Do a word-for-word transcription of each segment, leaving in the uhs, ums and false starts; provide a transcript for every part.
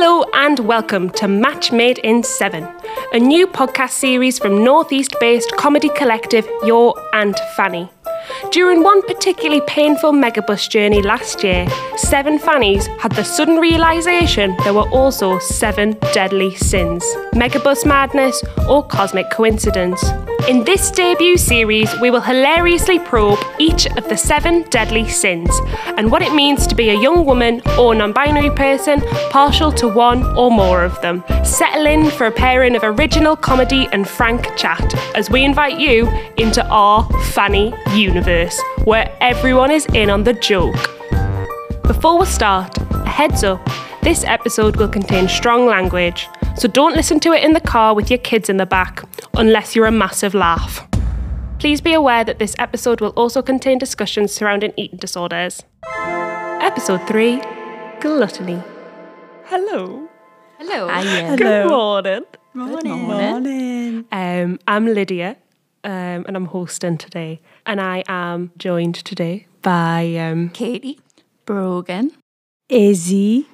Hello and welcome to Match Made in Seven, a new podcast series from Northeast-based comedy collective Your Aunt Fanny. During one particularly painful megabus journey last year, seven Fannies had the sudden realisation there were also seven deadly sins. Megabus madness or cosmic coincidence. In this debut series, we will hilariously probe each of the seven deadly sins and what it means to be a young woman or non-binary person partial to one or more of them. Settle in for a pairing of original comedy and frank chat as we invite you into our Fanny universe, where everyone is in on the joke. Before we start, a heads up, this episode will contain strong language, so don't listen to it in the car with your kids in the back, unless you're a massive laugh. Please be aware that this episode will also contain discussions surrounding eating disorders. Episode three, Gluttony. Hello. Hello. Hiya. Good morning. Good morning. Um, I'm Lydia, um, and I'm hosting today. And I am joined today by um, Katie. Brogan. Izzy.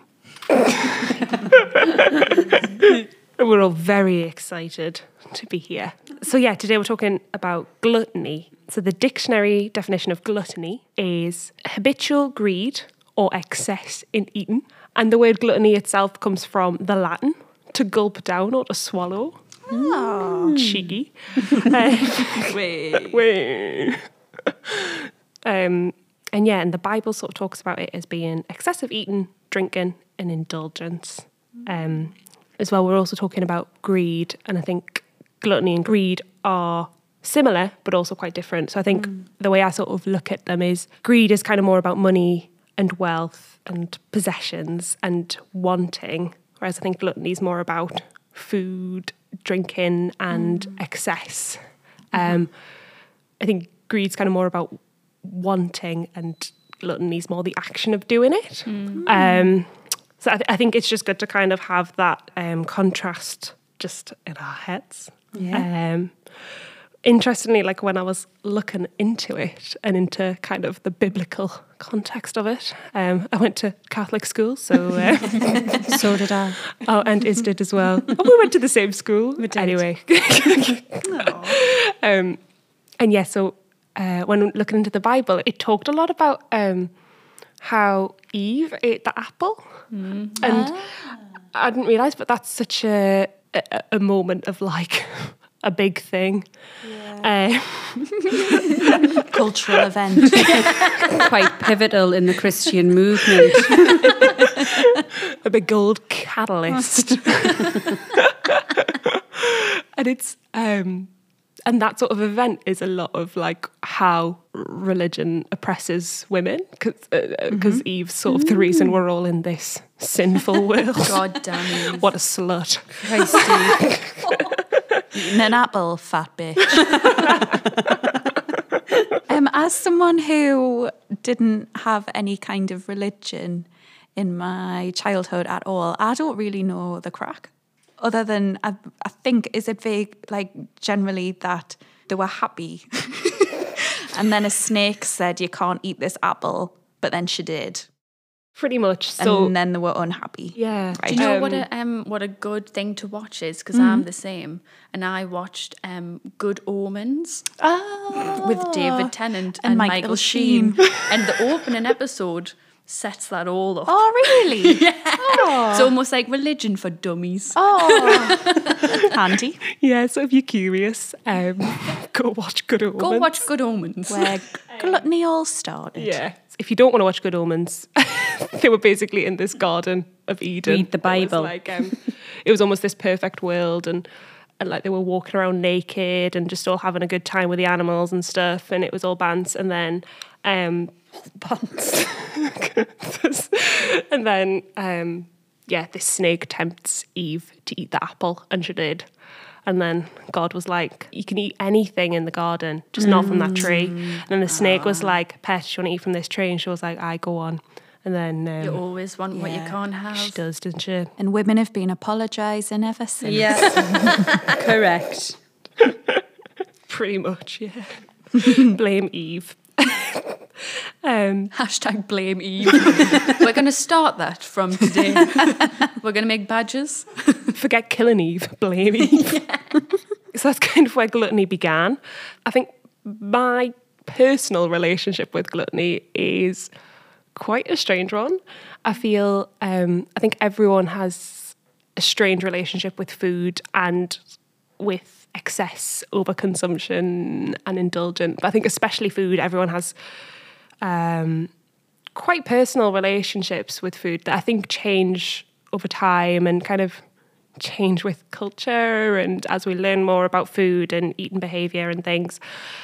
We're all very excited to be here. So yeah, today we're talking about gluttony. So the dictionary definition of gluttony is habitual greed or excess in eating. And the word gluttony itself comes from the Latin, to gulp down or to swallow. Oh. Cheeky. uh, Wait. Wait. um, and yeah, and the Bible sort of talks about it as being excessive eating, drinking, and indulgence. Um, as well, we're also talking about greed, and I think gluttony and greed are similar, but also quite different. So I think mm. the way I sort of look at them is greed is kind of more about money and wealth and possessions and wanting, whereas I think gluttony is more about food, drinking, and mm. excess. Um, mm-hmm. I think greed's kind of more about wanting, and gluttony's more the action of doing it. Mm. Um, so I, th- I think it's just good to kind of have that um, contrast just in our heads. Yeah. Um, interestingly, like when I was looking into it and into kind of the biblical context of it, um, I went to Catholic school, so uh, so did I. Oh, and Iz did as well. Oh, we went to the same school. We did. Anyway. um, and yeah, so uh, when looking into the Bible, it talked a lot about um, how Eve ate the apple. Mm. And ah. I didn't realise, but that's such a, a, a moment of like a big thing. Yeah. Um, cultural event. Quite pivotal in the Christian movement. A big gold catalyst. And it's um and that sort of event is a lot of like how religion oppresses women, because uh, mm-hmm. Eve's sort of the reason we're all in this sinful world. God damn it. What a slut. Christ, eating an apple, fat bitch. um, as someone who didn't have any kind of religion in my childhood at all, I don't really know the crack. Other than, I, I think, is it vague, like generally that they were happy. And then a snake said, you can't eat this apple, but then she did. Pretty much. So, and then they were unhappy. Yeah. Right. Do you know um, what a um what a good thing to watch is? Because mm-hmm. I'm the same, and I watched um Good Omens oh. with David Tennant and, and, Michael, Michael Sheen, Sheen. And the opening episode sets that all up. Oh, really? Yeah. Oh. It's almost like religion for dummies. Oh, handy. Yeah, so if you're curious, um, go watch Good Omens. Go watch Good Omens. Where gluttony all started. Yeah. If you don't want to watch Good Omens, they were basically in this Garden of Eden. Read the Bible. It was, like, um, it was almost this perfect world, and and like they were walking around naked and just all having a good time with the animals and stuff, and it was all bants, and then um, bants, and then um, yeah, this snake tempts Eve to eat the apple, and she did. And then God was like, you can eat anything in the garden, just mm. not from that tree. And then the snake was like, Pet, do you want to eat from this tree? And she was like, I go on. And then um, you always want yeah. what you can't have. She does, doesn't she? And women have been apologising ever since. Yeah, correct. Pretty much, yeah. Blame Eve. Um, Hashtag blame Eve. We're going to start that from today. We're going to make badges. Forget killing Eve, blame Eve. Yeah. So that's kind of where gluttony began. I think my personal relationship with gluttony is quite a strange one. I feel, um, I think everyone has a strange relationship with food and with excess, overconsumption and indulgent. But I think especially food, everyone has um, quite personal relationships with food that I think change over time and kind of change with culture and as we learn more about food and eating behaviour and things.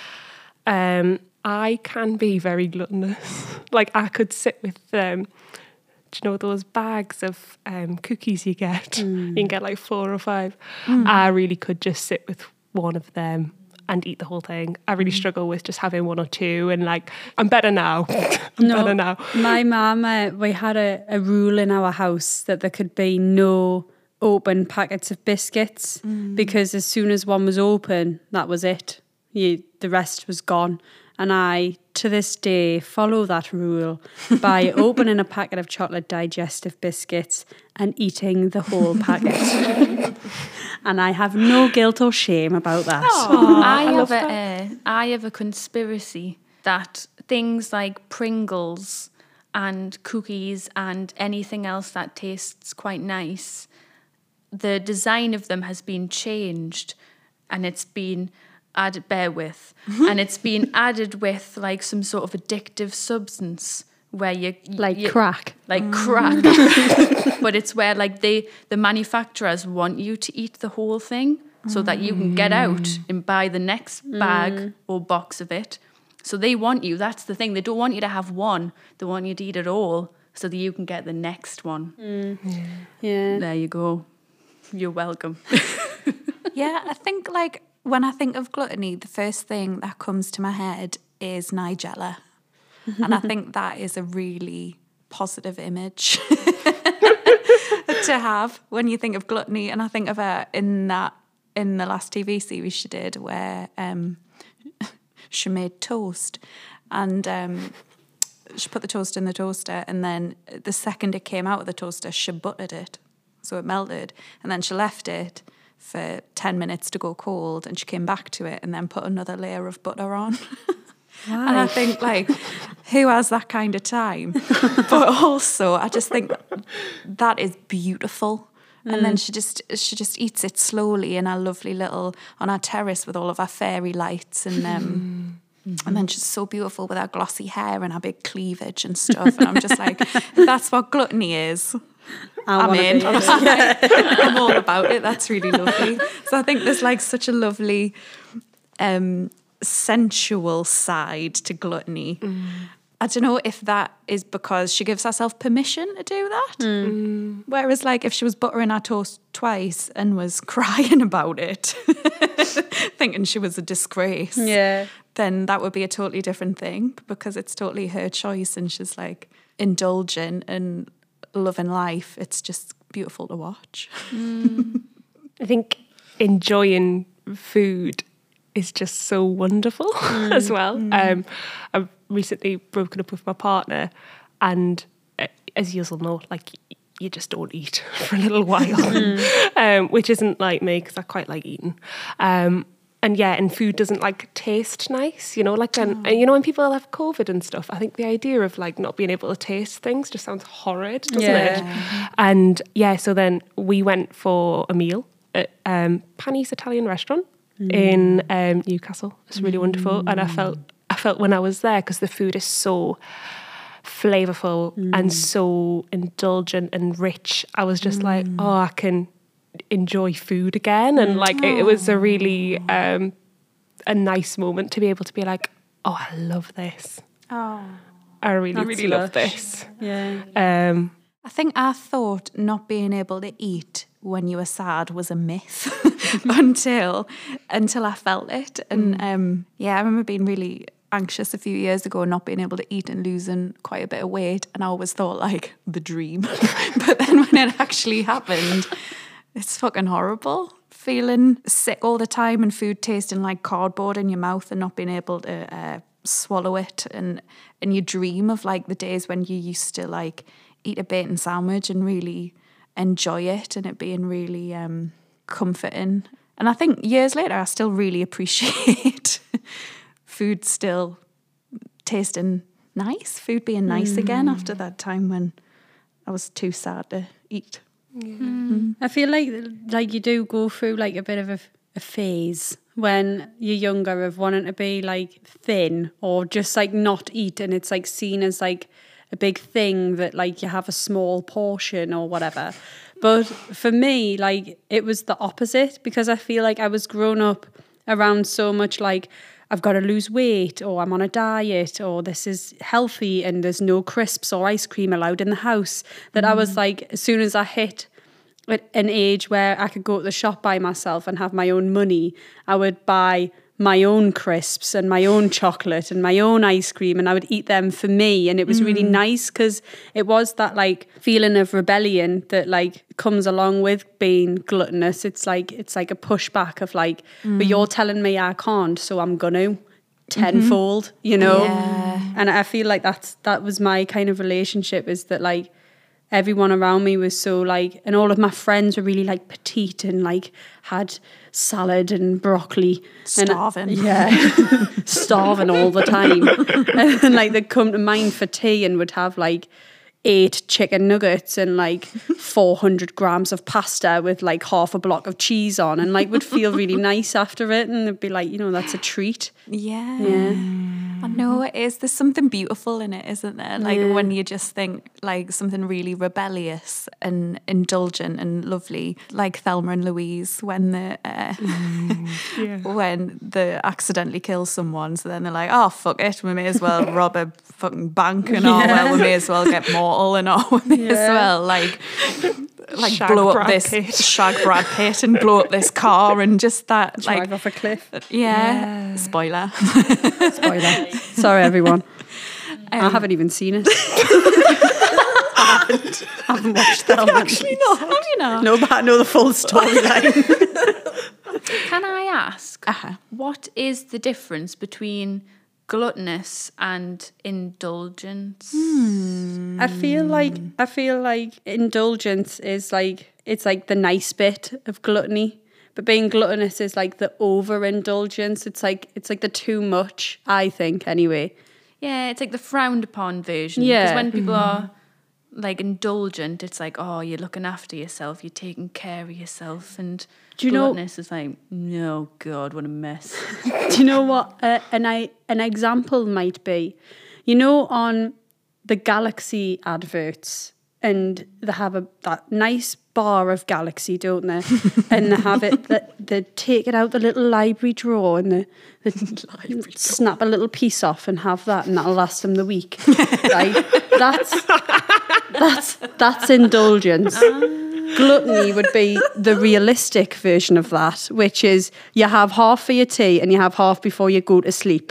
Um, I can be very gluttonous. Like I could sit with, um, do you know those bags of um, cookies you get? Mm. You can get like four or five. Mm. I really could just sit with one of them and eat the whole thing. I really mm. struggle with just having one or two and like, I'm better now. I'm no, better now. My mum, uh, we had a, a rule in our house that there could be no open packets of biscuits mm. because as soon as one was open, that was it. You, the rest was gone. And I, to this day, follow that rule by opening a packet of chocolate digestive biscuits and eating the whole packet. And I have no guilt or shame about that. Oh, I, I, have a, uh, I have a conspiracy that things like Pringles and cookies and anything else that tastes quite nice, the design of them has been changed and it's been added, bear with, and it's been added with like some sort of addictive substance where you like you, crack like mm. crack but it's where like they the manufacturers want you to eat the whole thing so mm. that you can get out and buy the next bag mm. or box of it. So they want you, that's the thing, they don't want you to have one, they want you to eat it all so that you can get the next one. mm. yeah. yeah There you go, you're welcome. Yeah, I think like when I think of gluttony, the first thing that comes to my head is Nigella. And I think that is a really positive image to have when you think of gluttony. And I think of her in that in the last T V series she did where um, she made toast and um, she put the toast in the toaster and then the second it came out of the toaster, she buttered it. So it melted and then she left it for ten minutes to go cold and she came back to it and then put another layer of butter on. Wow. And I think like, who has that kind of time? But also I just think that is beautiful. Mm. And then she just she just eats it slowly in our lovely little, on our terrace with all of our fairy lights and um mm-hmm. and then she's so beautiful with her glossy hair and her big cleavage and stuff. And I'm just like, that's what gluttony is. I'm in. I'm all about it. That's really lovely. So I think there's like such a lovely um, sensual side to gluttony. Mm. I don't know if that is because she gives herself permission to do that. Mm. Whereas like if she was buttering her toast twice and was crying about it, thinking she was a disgrace, yeah, then that would be a totally different thing because it's totally her choice and she's like indulgent and loving life. It's just beautiful to watch. Mm. I think enjoying food is just so wonderful mm. as well. Mm. Um, I've recently broken up with my partner and uh, as you all know, like you just don't eat for a little while, mm. um, which isn't like me because I quite like eating. Um, And yeah, and food doesn't like taste nice, you know, like when, oh. you know, when people have COVID and stuff, I think the idea of like not being able to taste things just sounds horrid, doesn't yeah. it? And yeah, so then we went for a meal at um, Panny's Italian restaurant mm. in um, Newcastle. It's really mm. wonderful. And I felt, I felt when I was there, because the food is so flavourful mm. and so indulgent and rich, I was just mm. like, oh, I can enjoy food again. And like it, it was a really um a nice moment to be able to be like, oh, I love this. Oh, I really That's really lush. love this. Yeah. um I think I thought not being able to eat when you were sad was a myth until until I felt it. And mm. um yeah, I remember being really anxious a few years ago, not being able to eat and losing quite a bit of weight, and I always thought like the dream. But then when it actually happened, it's fucking horrible. Feeling sick all the time and food tasting like cardboard in your mouth and not being able to uh, swallow it, and and you dream of like the days when you used to like eat a bacon sandwich and really enjoy it, and it being really um, comforting. And I think years later, I still really appreciate food still tasting nice, food being nice mm. again after that time when I was too sad to eat. Yeah. Mm. I feel like like you do go through like a bit of a, a phase when you're younger of wanting to be like thin or just like not eat, and it's like seen as like a big thing that like you have a small portion or whatever. But for me, like it was the opposite, because I feel like I was grown up around so much like I've got to lose weight, or I'm on a diet, or this is healthy and there's no crisps or ice cream allowed in the house, that mm. I was like, as soon as I hit an age where I could go to the shop by myself and have my own money, I would buy my own crisps and my own chocolate and my own ice cream, and I would eat them for me. And it was mm. really nice, because it was that like feeling of rebellion that like comes along with being gluttonous. It's like it's like a pushback of like, mm. but you're telling me I can't, so I'm gonna tenfold, mm-hmm. you know. Yeah. And I feel like that's that was my kind of relationship, is that like everyone around me was so like, and all of my friends were really like petite and like had salad and broccoli. Starving. And, yeah. Starving all the time. And then like they'd come to mine for tea and would have like eight chicken nuggets and like four hundred grams of pasta with like half a block of cheese on, and like would feel really nice after it, and it'd be like, you know, that's a treat. Yeah. Yeah. I know it is. There's something beautiful in it, isn't there? Like yeah. when you just think like something really rebellious and indulgent and lovely, like Thelma and Louise when the uh, mm, yeah. when they accidentally kill someone, so then they're like, oh fuck it, we may as well rob a fucking bank, and oh well, we may as well get mortal, and oh we may yeah. as well like like shag blow Brad up this Pitt. shag Brad Pitt and blow up this car, and just that drive like off a cliff. Yeah, yeah. spoiler. Spoiler. Sorry, everyone. Um, I haven't even seen it. I haven't. I haven't watched that. Actually, not. Have you not? No, but I know the full storyline. Can I ask, uh-huh. what is the difference between gluttonous and indulgence? Hmm. I feel like I feel like indulgence is like it's like the nice bit of gluttony. But being gluttonous is like the overindulgence. It's like it's like the too much, I think, anyway. Yeah, it's like the frowned upon version. Yeah. Because when people mm-hmm. are like indulgent, it's like, oh, you're looking after yourself, you're taking care of yourself. And do you gluttonous know, is like, no, God, what a mess. Do you know what uh, an, I, an example might be? You know, on the Galaxy adverts, and they have a that nice bar of Galaxy, don't they? And they have it that they take it out the little library drawer and they, they library snap drawer. A little piece off and have that, and that'll last them the week. Right? That's that's that's indulgence. Gluttony would be the realistic version of that, which is you have half for your tea and you have half before you go to sleep.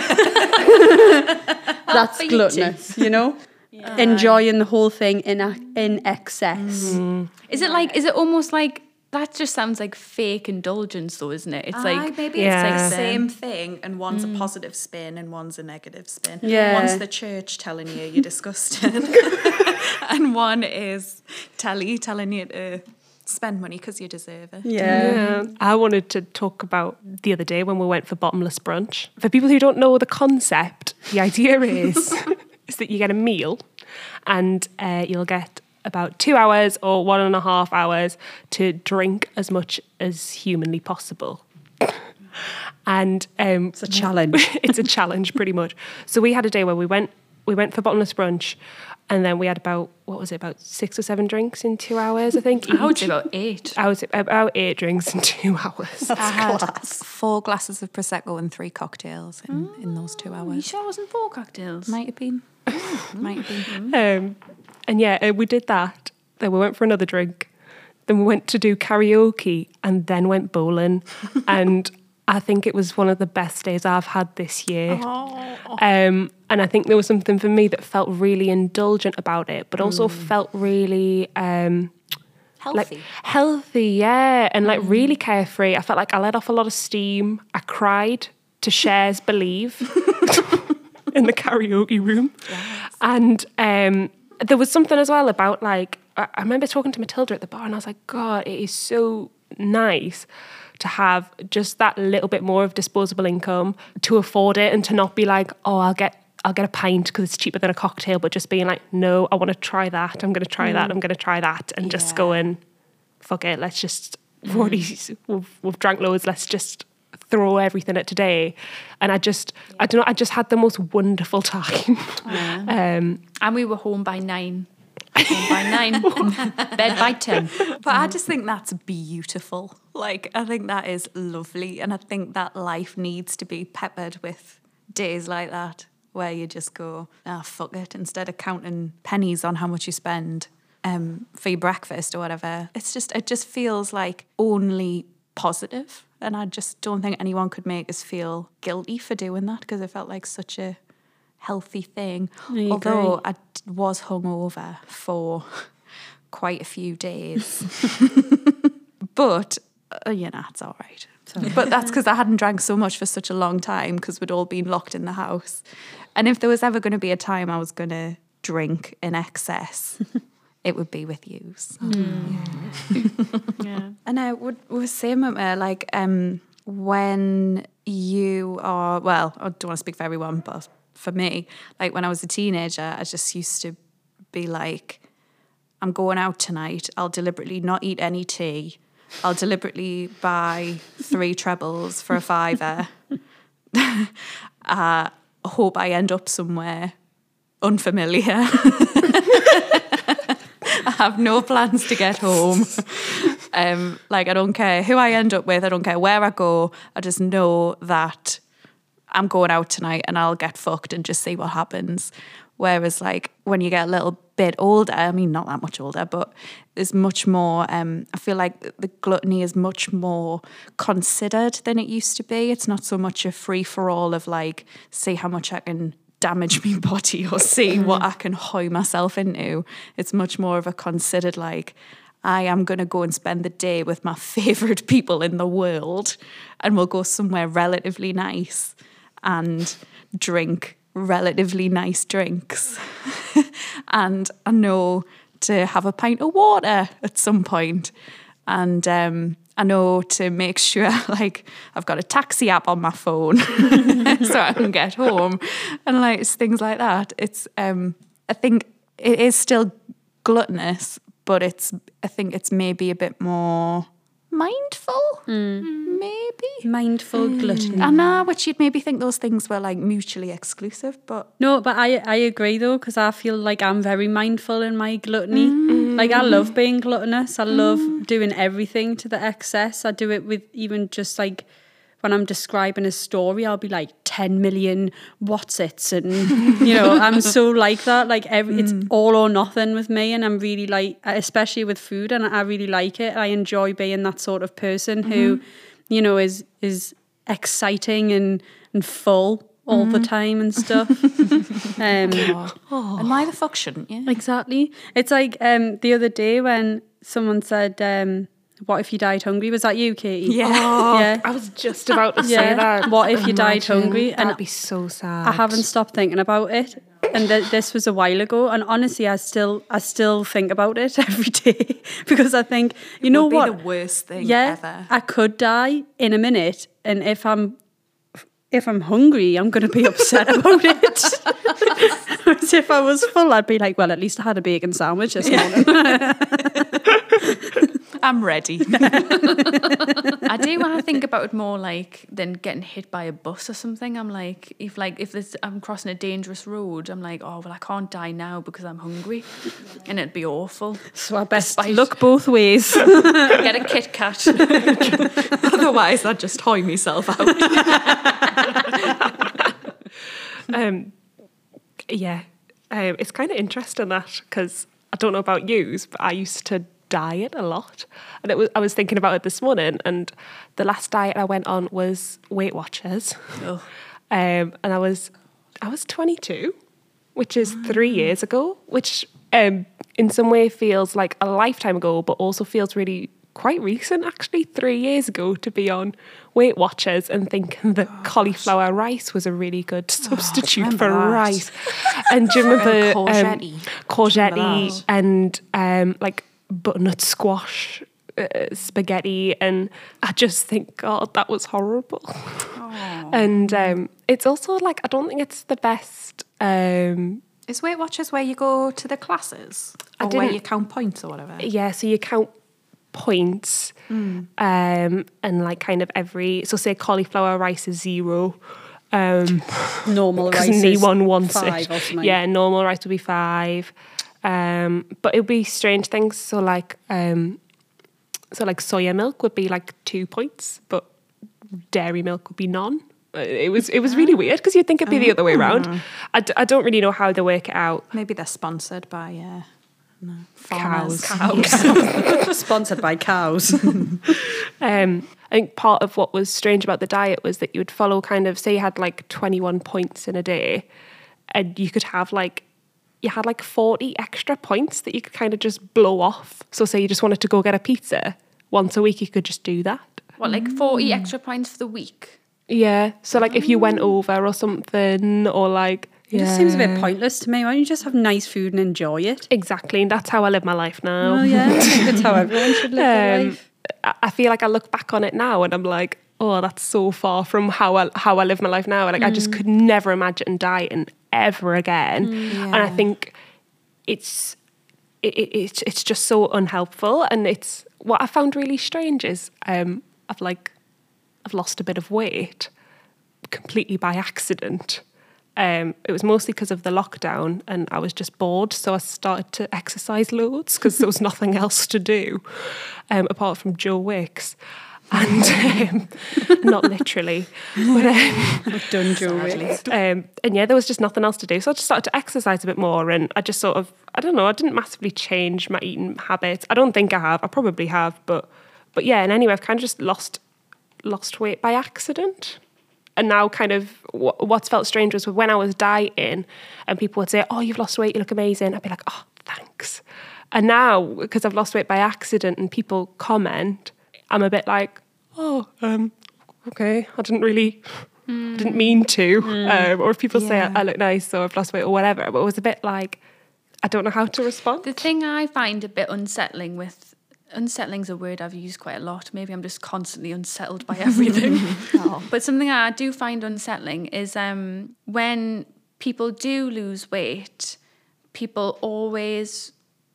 That's gluttonous, you know? Yeah. Enjoying the whole thing in a, in excess. Mm. Is it like, is it almost like, that just sounds like fake indulgence though, isn't it? It's Aye, like, maybe yeah. it's like the same thing, and one's mm. a positive spin and one's a negative spin. Yeah. One's the church telling you you're disgusting, and one is telly telling you to spend money because you deserve it. Yeah. yeah. I wanted to talk about the other day when we went for bottomless brunch. For people who don't know the concept, the idea is is that you get a meal and uh, you'll get about two hours or one and a half hours to drink as much as humanly possible. And um, it's a challenge. It's a challenge, pretty much. So we had a day where we went we went for bottomless brunch, and then we had about, what was it, about six or seven drinks in two hours, I think. I would say about eight. I was about eight drinks in two hours. I had four glasses of Prosecco and three cocktails in, mm. in those two hours. You sure it wasn't four cocktails? Might have been. Might have been. Um, and yeah, uh, we did that. Then we went for another drink. Then we went to do karaoke and then went bowling. And I think it was one of the best days I've had this year. Oh. Um, and I think there was something for me that felt really indulgent about it, but also mm. felt really... Um, healthy. Like, healthy, yeah. And like mm. really carefree. I felt like I let off a lot of steam. I cried to Cher's Believe. in the karaoke room. Yes. And um, there was something as well about like, I, I remember talking to Matilda at the bar and I was like, God, it is so nice to have just that little bit more of disposable income to afford it and to not be like, oh, I'll get I'll get a pint because it's cheaper than a cocktail, but just being like, no, I want to try that. I'm going to try mm. that. I'm going to try that. And yeah. just going, fuck it. Let's just, we've already, we've, we've drank loads. Let's just throw everything at today. And I just, yeah. I don't know, I just had the most wonderful time. Yeah. um, and we were home by nine. Home by nine, bed by ten. But I just think that's beautiful. Like, I think that is lovely. And I think that life needs to be peppered with days like that, where you just go, ah, oh, fuck it, instead of counting pennies on how much you spend um, for your breakfast or whatever. It's just, it just feels like only positive. And I just don't think anyone could make us feel guilty for doing that, because it felt like such a healthy thing. I Although I was hungover for quite a few days. But, uh, you know, it's all right. Sorry. But that's because I hadn't drank so much for such a long time, because we'd all been locked in the house. And if there was ever going to be a time I was going to drink in excess, it would be with you. So. Mm. Yeah. yeah. And I would was saying, uh, like, um, when you are, well, I don't want to speak for everyone, but for me, like when I was a teenager, I just used to be like, I'm going out tonight. I'll deliberately not eat any tea. I'll deliberately buy three trebles for a fiver. I hope I end up somewhere unfamiliar. I have no plans to get home. Um, like, I don't care who I end up with. I don't care where I go. I just know that I'm going out tonight and I'll get fucked and just see what happens. Whereas, like, when you get a little bit older, I mean, not that much older, but there's much more, um, I feel like the gluttony is much more considered than it used to be. It's not so much a free-for-all of, like, see how much I can damage my body or see what I can hoy myself into. It's much more of a considered, like, I am going to go and spend the day with my favourite people in the world, and we'll go somewhere relatively nice and drink relatively nice drinks. And I know to have a pint of water at some point. And um, I know to make sure, like, I've got a taxi app on my phone so I can get home. And, like, it's things like that. It's, um, I think it is still gluttonous, but it's, I think it's maybe a bit more mindful, mm. maybe. Mindful mm. gluttony. I know, which you'd maybe think those things were like mutually exclusive, but... No, but I, I agree though, because I feel like I'm very mindful in my gluttony. Mm. Like, I love being gluttonous. I mm. love doing everything to the excess. I do it with even just like... when I'm describing a story, I'll be like ten million what's-its, and you know, I'm so like that. Like every, mm. it's all or nothing with me, and I'm really like, especially with food, and I really like it. I enjoy being that sort of person mm-hmm. who, you know, is is exciting and and full all mm-hmm. the time and stuff. um, oh. And why the fuck shouldn't you? Exactly. It's like um, the other day when someone said. Um, What if you died hungry? Was that you, Katie? Yeah. Oh, yeah. I was just about to say yeah. that. What if you Imagine. died hungry? That'd and be so sad. I haven't stopped thinking about it. And th- this was a while ago. And honestly, I still I still think about it every day. Because I think, you it know would what? It would be the worst thing yeah, ever. I could die in a minute. And if I'm if I'm hungry, I'm going to be upset about it. Whereas if I was full, I'd be like, well, at least I had a bacon sandwich this yeah. morning. I'm ready. I do when I think about it more like than getting hit by a bus or something. I'm like, if like if this, I'm crossing a dangerous road, I'm like, oh well, I can't die now because I'm hungry, and it'd be awful. So I best Despite look both ways. Get a Kit Kat. Otherwise, I'd just hoy myself out. um, yeah, um, it's kind of interesting that, because I don't know about yous, but I used to diet a lot, and it was I was thinking about it this morning, and the last diet I went on was Weight Watchers. Oh. um, and I was I was twenty-two, which is three years ago, which um, in some way feels like a lifetime ago, but also feels really quite recent, actually, three years ago, to be on Weight Watchers and thinking that oh, cauliflower gosh. rice was a really good substitute oh, for that. rice. And do you remember and courgette? Um, courgette and um, like butternut squash uh, spaghetti, and I just think, God, that was horrible. Oh. And um, it's also like, I don't think it's the best. Um, Is Weight Watchers where you go to the classes? Or where you count points or whatever? Yeah, so you count points mm. um, and like kind of every, so say cauliflower rice is zero. Um, normal rice is one wants five or something. Yeah, normal rice would be five. Um, but it would be strange things. So like, um, so like soya milk would be like two points, but dairy milk would be none. It was it was really weird because you'd think it'd be the other way around. I, d- I don't really know how they work it out. Maybe they're sponsored by uh, no, cows. Cows. cows. Sponsored by cows. um, I think part of what was strange about the diet was that you would follow kind of, say you had like twenty-one points in a day, and you could have like, you had like forty extra points that you could kind of just blow off. So say you just wanted to go get a pizza once a week, you could just do that. What, like forty mm. extra points for the week? Yeah, so like if you went over or something, or like... It yeah. just seems a bit pointless to me. Why don't you just have nice food and enjoy it? Exactly, and that's how I live my life now. Oh yeah, I think that's how everyone should live their um, life. I feel like I look back on it now and I'm like, oh, that's so far from how I, how I live my life now. Like mm. I just could never imagine dieting ever again. Mm, yeah. And I think it's... It, it, it's it's just so unhelpful, and it's what I found really strange is um, I've like I've lost a bit of weight completely by accident. Um, it was mostly because of the lockdown, and I was just bored, so I started to exercise loads because there was nothing else to do um, apart from Joe Wicks. And um, not literally, but um, I've done Joe Wicks. Um, and yeah, there was just nothing else to do, so I just started to exercise a bit more, and I just sort of, I don't know, I didn't massively change my eating habits. I don't think I have. I probably have, but but yeah. And anyway, I've kind of just lost lost weight by accident. And now, kind of, w- what's felt strange was when I was dieting, and people would say, "Oh, you've lost weight. You look amazing." I'd be like, "Oh, thanks." And now, because I've lost weight by accident, and people comment, I'm a bit like, oh, um, okay, I didn't really, mm. I didn't mean to. Mm. Um, or if people yeah. say I, I look nice, so I've lost weight or whatever, but it was a bit like, I don't know how to respond. The thing I find a bit unsettling with, unsettling's a word I've used quite a lot. Maybe I'm just constantly unsettled by everything. oh. But something I do find unsettling is um, when people do lose weight, people always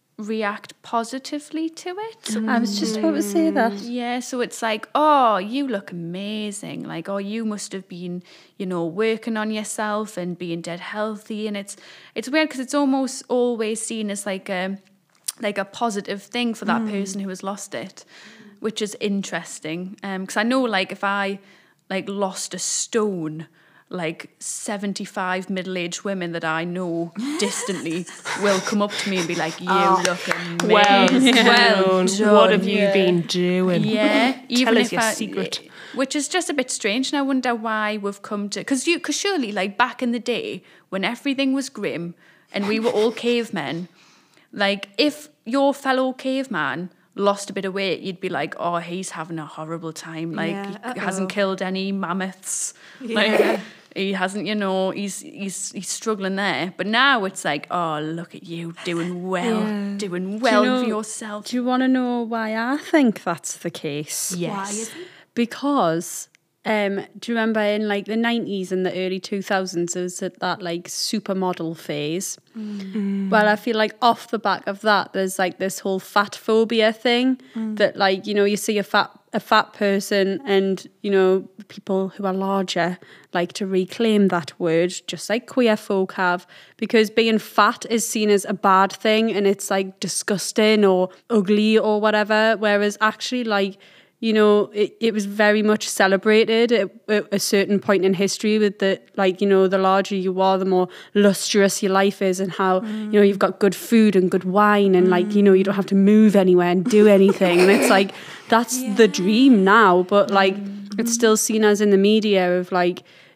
react positively to it. Mm. I was just about to say that. Yeah, so it's like, oh, you look amazing. Like, oh, you must have been, you know, working on yourself and being dead healthy. And it's it's weird because it's almost always seen as like a like a positive thing for that mm. person who has lost it, which is interesting. Um, because I know, like, if I like lost a stone, like seventy-five middle-aged women that I know distantly will come up to me and be like, you oh, look amazing. Well, well done. What have you been doing? Yeah. Tell us your I, secret. Which is just a bit strange, and I wonder why we've come to... Because you, because surely, like, back in the day, when everything was grim and we were all cavemen, like, if your fellow caveman lost a bit of weight, you'd be like, oh, he's having a horrible time. Like, yeah, he hasn't killed any mammoths. Yeah. Like... He hasn't, you know, he's he's he's struggling there. But now it's like, oh, look at you, doing well, yeah. doing well you know, for yourself. Do you want to know why I think that's the case? Yes. Why is it? Because, um, do you remember in like the nineties and the early two thousands, there was that like supermodel phase? Mm. Well, I feel like off the back of that, there's like this whole fat phobia thing mm. that like, you know, you see a fat a fat person and, you know, people who are larger like to reclaim that word, just like queer folk have, because being fat is seen as a bad thing and it's like disgusting or ugly or whatever, whereas actually like, you know, it, it was very much celebrated at, at a certain point in history with the, like, you know, the larger you are, the more lustrous your life is and how, mm. you know, you've got good food and good wine and, mm. like, you know, you don't have to move anywhere and do anything. And it's like, that's yeah. the dream now. But, like, mm. it's still seen as in the media of, like,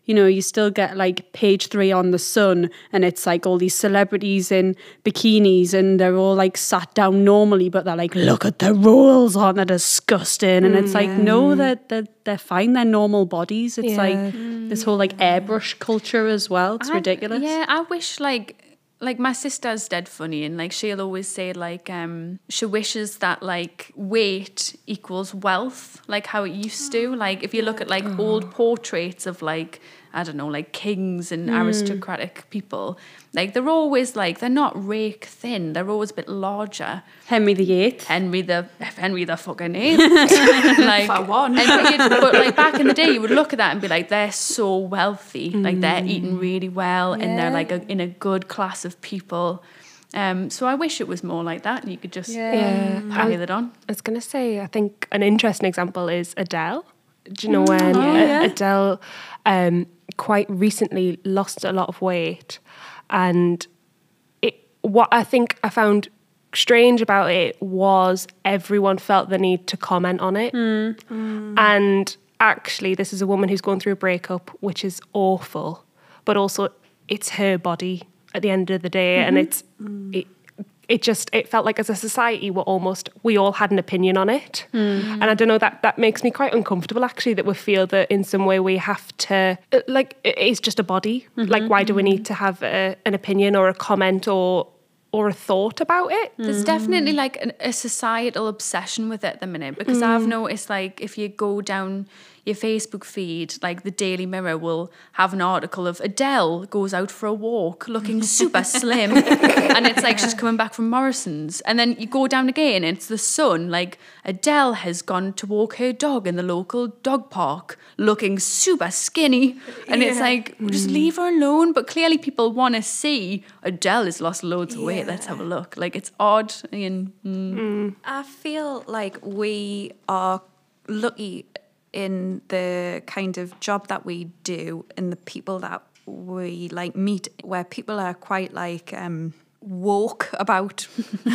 you know, you still get like page three on The Sun and it's like all these celebrities in bikinis and they're all like sat down normally, but they're like, look at the rolls on, they're disgusting. And it's like, yeah. no, they're, they're, they're fine, they're normal bodies. It's Yeah. like mm. this whole like airbrush culture as well. It's I- ridiculous. Yeah, I wish like like my sister's dead funny, and like she'll always say like um she wishes that like weight equals wealth, like how it used to. Like if you look at like old portraits of like, I don't know, like kings and Mm. aristocratic people, like they're always like, they're not rake thin, they're always a bit larger. Henry the Eighth. Henry the Henry the fucking eighth. Like For one. and, but, you'd- but like back in the day, you would look at that and be like, they're so wealthy, like they're eating really well, and they're like a, in a good class of people. Um, so I wish it was more like that, and you could just Yeah. carry that on. I was going to say, I think an interesting example is Adele. Do you know when oh, A- yeah. Adele um, quite recently lost a lot of weight? And it, what I think I found strange about it was everyone felt the need to comment on it. And actually, this is a woman who's going through a breakup, which is awful, but also it's her body at the end of the day. And it's, it, it just, it felt like as a society, we're almost, we all had an opinion on it. And I don't know, that, that makes me quite uncomfortable actually, that we feel that in some way we have to, like, it- it's just a body. Like, why do we need to have a, an opinion or a comment or, or a thought about it? There's definitely like an, a societal obsession with it at the minute, because I've noticed like if you go down your Facebook feed, like the Daily Mirror will have an article of Adele goes out for a walk looking super slim, and it's like she's coming back from Morrison's. And then you go down again and it's The Sun, like Adele has gone to walk her dog in the local dog park looking super skinny, and it's like, just leave her alone. But clearly people want to see Adele has lost loads of weight, let's have a look. Like it's odd. And mm. I feel like we are lucky in the kind of job that we do and the people that we like meet, where people are quite like um, woke about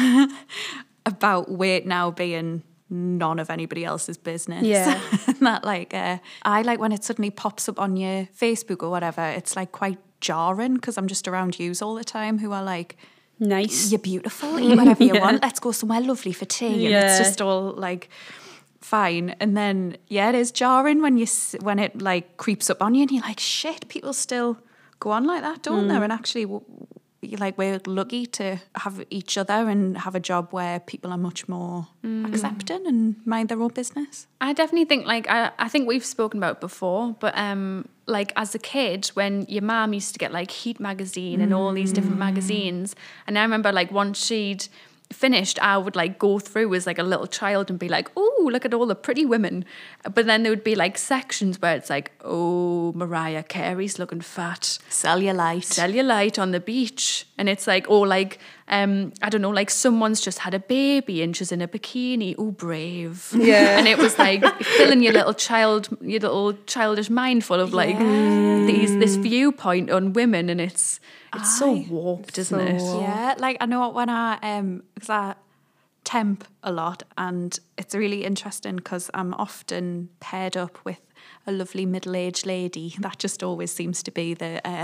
about weight now being none of anybody else's business. Yeah. That like uh, I like when it suddenly pops up on your Facebook or whatever. It's like quite jarring because I'm just around yous all the time who are like, Nice. you're beautiful, eat whatever you Yeah. want, let's go somewhere lovely for tea. And Yeah. it's just all like fine. And then yeah, it is jarring when you s- when it like creeps up on you and you're like, shit, people still go on like that, don't they? And actually w- you're like, we're lucky to have each other and have a job where people are much more accepting and mind their own business. I definitely think like I, I think we've spoken about it before, but um like as a kid when your mum used to get like Heat magazine and all these different magazines, and I remember like once she'd finished, I would like go through as like a little child and be like, oh, look at all the pretty women. But then there would be like sections where it's like, oh, Mariah Carey's looking fat. Cellulite. Cellulite on the beach. And it's like, oh, like, um, I don't know, like someone's just had a baby and she's in a bikini. Oh, brave. Yeah. And it was like filling your little child, your little childish mind full of like these this viewpoint on women, and it's it's so Aye. warped, isn't it? Yeah, like I know when I um because I temp a lot, and it's really interesting because I'm often paired up with a lovely middle-aged lady. That just always seems to be the uh,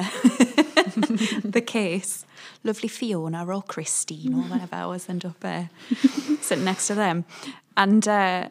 the case. Lovely Fiona or Christine or whatever. I always end up uh, sitting next to them, and. Uh,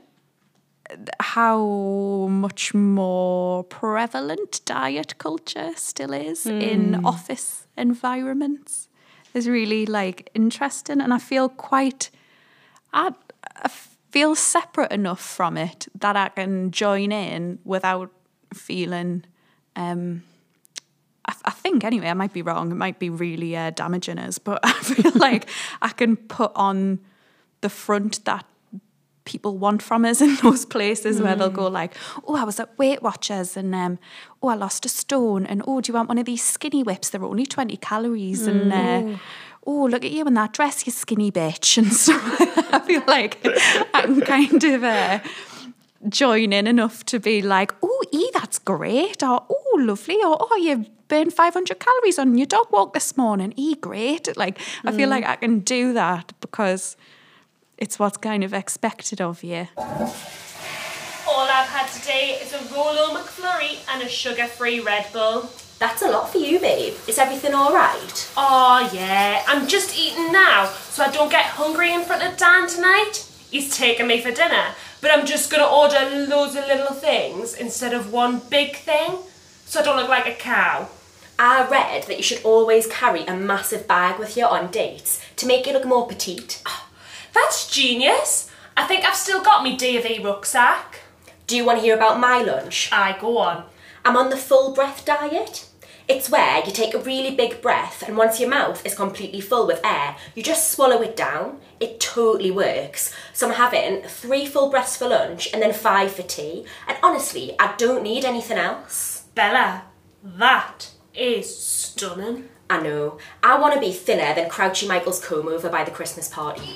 how much more prevalent diet culture still is mm. in office environments is really like interesting, and I feel quite I, I feel separate enough from it that I can join in without feeling um I, I think anyway, I might be wrong, it might be really uh, damaging us, but I feel like I can put on the front that people want from us in those places mm. where they'll go like, oh, I was at Weight Watchers and um, oh, I lost a stone, and oh, do you want one of these skinny whips? They're only twenty calories, mm. and uh, oh, look at you in that dress, you skinny bitch. And so I feel like I can kind of uh, join in enough to be like, oh, ee, that's great, or oh, lovely, or oh, you burned five hundred calories on your dog walk this morning, ee, great. Like, I feel mm. like I can do that because it's what's kind of expected of you. Oh, all I've had today is a Rolo McFlurry and a sugar-free Red Bull. That's a lot for you, babe. Is everything all right? Oh, yeah. I'm just eating now, so I don't get hungry in front of Dan tonight. He's taking me for dinner, but I'm just going to order loads of little things instead of one big thing, so I don't look like a cow. I read that you should always carry a massive bag with you on dates to make you look more petite. Oh, that's genius. I think I've still got me D of E rucksack. Do you want to hear about my lunch? Aye, go on. I'm on the full breath diet. It's where you take a really big breath and once your mouth is completely full with air, you just swallow it down. It totally works. So I'm having three full breaths for lunch and then five for tea. And honestly, I don't need anything else. Bella, that is stunning. I know. I want to be thinner than Crouchy Michael's comb over by the Christmas party.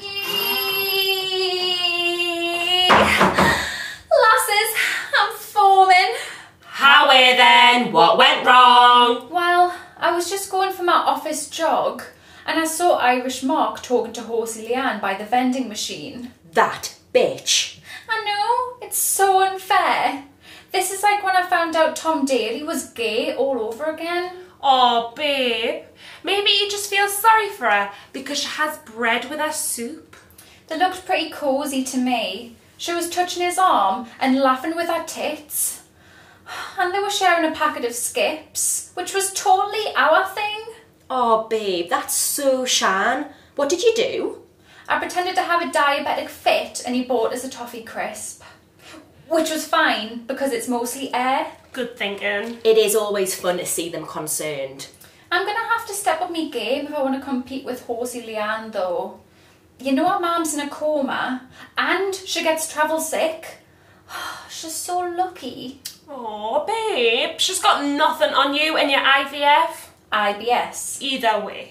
Lasses, I'm foaming. Howie then, what went wrong? Well, I was just going for my office jog and I saw Irish Mark talking to Horsey Leanne by the vending machine. That bitch. I know, it's so unfair. This is like when I found out Tom Daly was gay all over again. Oh, babe. Maybe you just feel sorry for her because she has bread with her soup. They looked pretty cosy to me. She was touching his arm and laughing with her tits. And they were sharing a packet of Skips, which was totally our thing. Oh, babe, that's so Shan. What did you do? I pretended to have a diabetic fit and he bought us a toffee crisp. Which was fine, because it's mostly air. Good thinking. It is always fun to see them concerned. I'm going to have to step up my game if I want to compete with Horsey Leanne, though. You know her mum's in a coma, and she gets travel sick. She's so lucky. Oh, babe, she's got nothing on you and your I V F. I B S. Either way.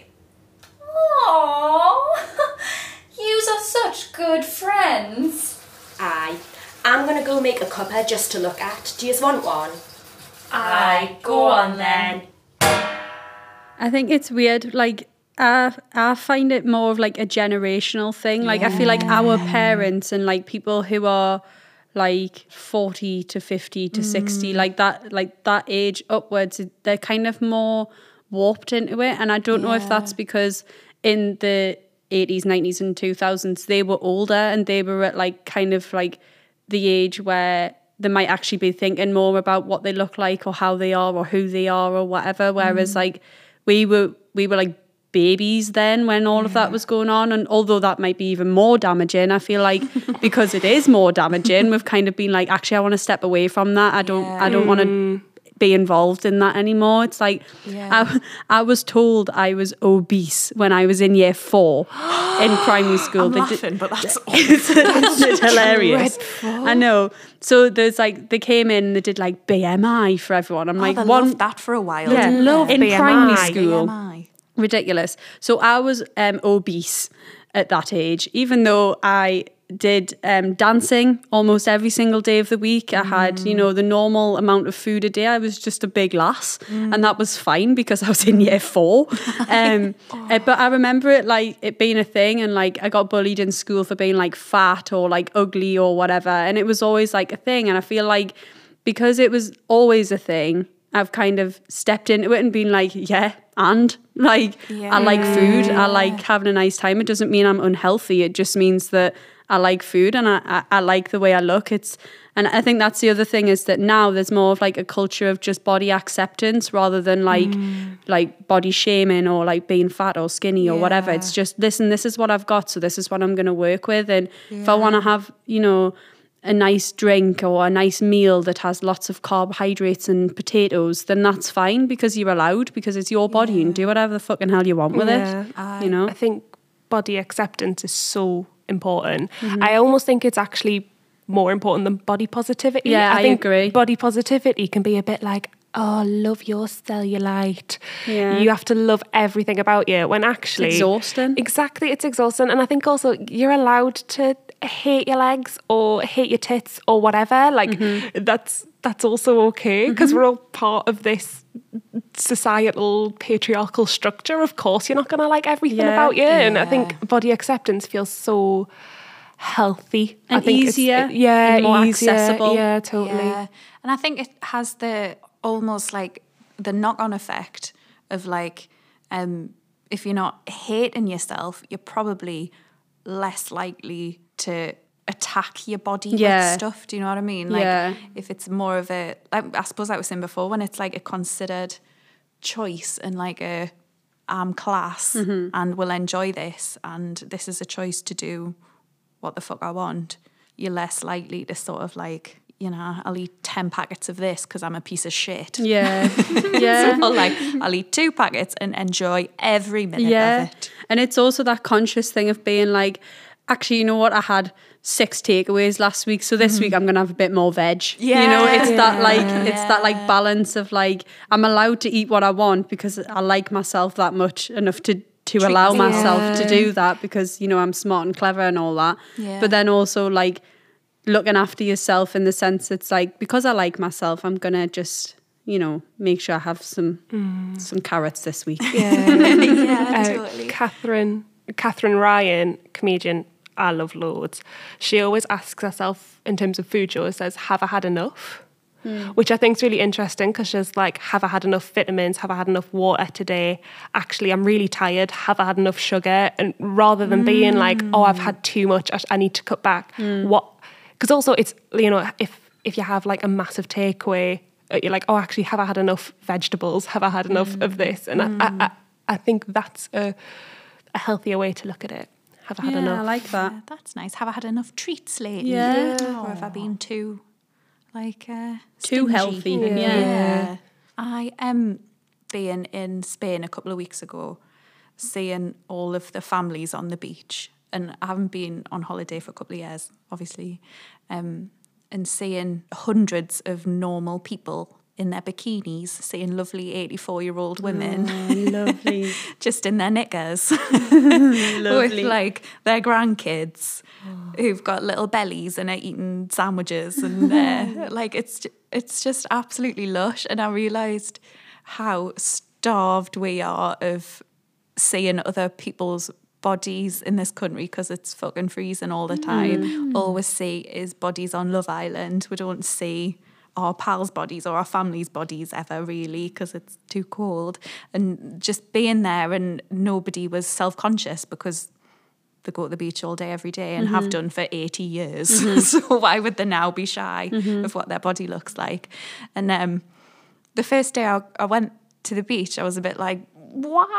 Aww. Yous are such good friends. Aye. I'm going to go make a cuppa just to look at. Do you want one? Aye, go on then. I think it's weird, like, I, I find it more of like a generational thing. Like, I feel like our parents and like people who are like forty to fifty to sixty, like that, like that age upwards, they're kind of more warped into it. And I don't know if that's because in the eighties, nineties and two thousands, they were older and they were at like kind of like the age where they might actually be thinking more about what they look like or how they are or who they are or whatever. Whereas like we were, we were like babies then when all of that was going on. And although that might be even more damaging, I feel like because it is more damaging, we've kind of been like, actually, I want to step away from that. I don't, I don't want to be involved in that anymore. It's like I, I was told I was obese when I was in year four in primary school. I'm They laughing, did- but that's it's, it's hilarious. I know. So there's like they came in and they did like B M I for everyone. I'm oh, like they one loved that for a while. yeah, didn't love they? in B M I. primary school. B M I. Ridiculous. So I was um, obese at that age, even though I did um, dancing almost every single day of the week. I had, you know, the normal amount of food a day. I was just a big lass, mm. and that was fine because I was in year four. Um, oh. uh, but I remember it like it being a thing, and like I got bullied in school for being like fat or like ugly or whatever, and it was always like a thing. And I feel like because it was always a thing, I've kind of stepped into it and been like, yeah, and like yeah. I like food, I like having a nice time. It doesn't mean I'm unhealthy. It just means that I like food and I, I, I like the way I look. It's and I think that's the other thing is that now there's more of like a culture of just body acceptance rather than like mm. like body shaming or like being fat or skinny or yeah. whatever. It's just listen, this is what I've got, so this is what I'm going to work with. And yeah. if I want to have, you know, a nice drink or a nice meal that has lots of carbohydrates and potatoes, then that's fine because you're allowed, because it's your body yeah. and do whatever the fucking hell you want with yeah. it. I, you know, I think body acceptance is so important. Mm-hmm. I almost think it's actually more important than body positivity. Yeah, I, I think agree. Body positivity can be a bit like, oh, love your cellulite. Yeah. You have to love everything about you, when actually... It's exhausting. Exactly, it's exhausting. And I think also you're allowed to hate your legs or hate your tits or whatever. Like, mm-hmm. that's that's also okay, because mm-hmm. we're all part of this societal patriarchal structure. Of course, you're not going to like everything yeah. about you. Yeah. And I think body acceptance feels so... healthy. And I think it's- easier, it- yeah, and more easier, accessible. Yeah, totally. Yeah. And I think it has the almost like the knock-on effect of like, um, if you're not hating yourself, you're probably less likely to attack your body Yeah. with stuff. Do you know what I mean? Like Yeah. if it's more of a, like, I suppose I was saying before, when it's like a considered choice and like a, I'm class Mm-hmm. and will enjoy this and this is a choice to do what the fuck I want, you're less likely to sort of like, you know, I'll eat ten packets of this because I'm a piece of shit. Yeah, yeah. Or like, I'll eat two packets and enjoy every minute Yeah. of it. And it's also that conscious thing of being like, actually, you know what? I had six takeaways last week, so this week I'm gonna have a bit more veg. You know, it's that like it's that like balance of like I'm allowed to eat what I want because I like myself that much enough to to allow myself to do that because, you know, I'm smart and clever and all that. Yeah. But then also like looking after yourself in the sense it's like, because I like myself, I'm gonna just, you know, make sure I have some some carrots this week. Yeah, Yeah, Uh, totally. Catherine, Catherine Ryan, comedian, I love loads. She always asks herself in terms of food shows, says, have I had enough? Which I think is really interesting because she's like, have I had enough vitamins? Have I had enough water today? Actually, I'm really tired. Have I had enough sugar? And rather than being like, oh, I've had too much, I, I need to cut back. What? Because also it's, you know, if if you have like a massive takeaway, you're like, oh, actually, have I had enough vegetables? Have I had enough of this? And I, I, I, I think that's a, a healthier way to look at it. Have I had Yeah, enough? I like that. Yeah, that's nice. Have I had enough treats lately? Yeah. Or have I been too, like, uh, Too stingy? healthy. Yeah. Yeah. Yeah. I um being in Spain a couple of weeks ago, seeing all of the families on the beach, and I haven't been on holiday for a couple of years, obviously, um, and seeing hundreds of normal people in their bikinis, seeing lovely eighty-four-year-old women Lovely. just in their knickers Lovely. with like their grandkids who've got little bellies and are eating sandwiches and uh, like it's ju- it's just absolutely lush. And I realised how starved we are of seeing other people's bodies in this country because it's fucking freezing all the time. All we see is bodies on Love Island. We don't see our pals' bodies or our family's bodies ever really because it's too cold. And just being there and nobody was self-conscious because they go to the beach all day every day and have done for eighty years. So why would they now be shy of what their body looks like? And um, the first day I, I went to the beach, I was a bit like, what?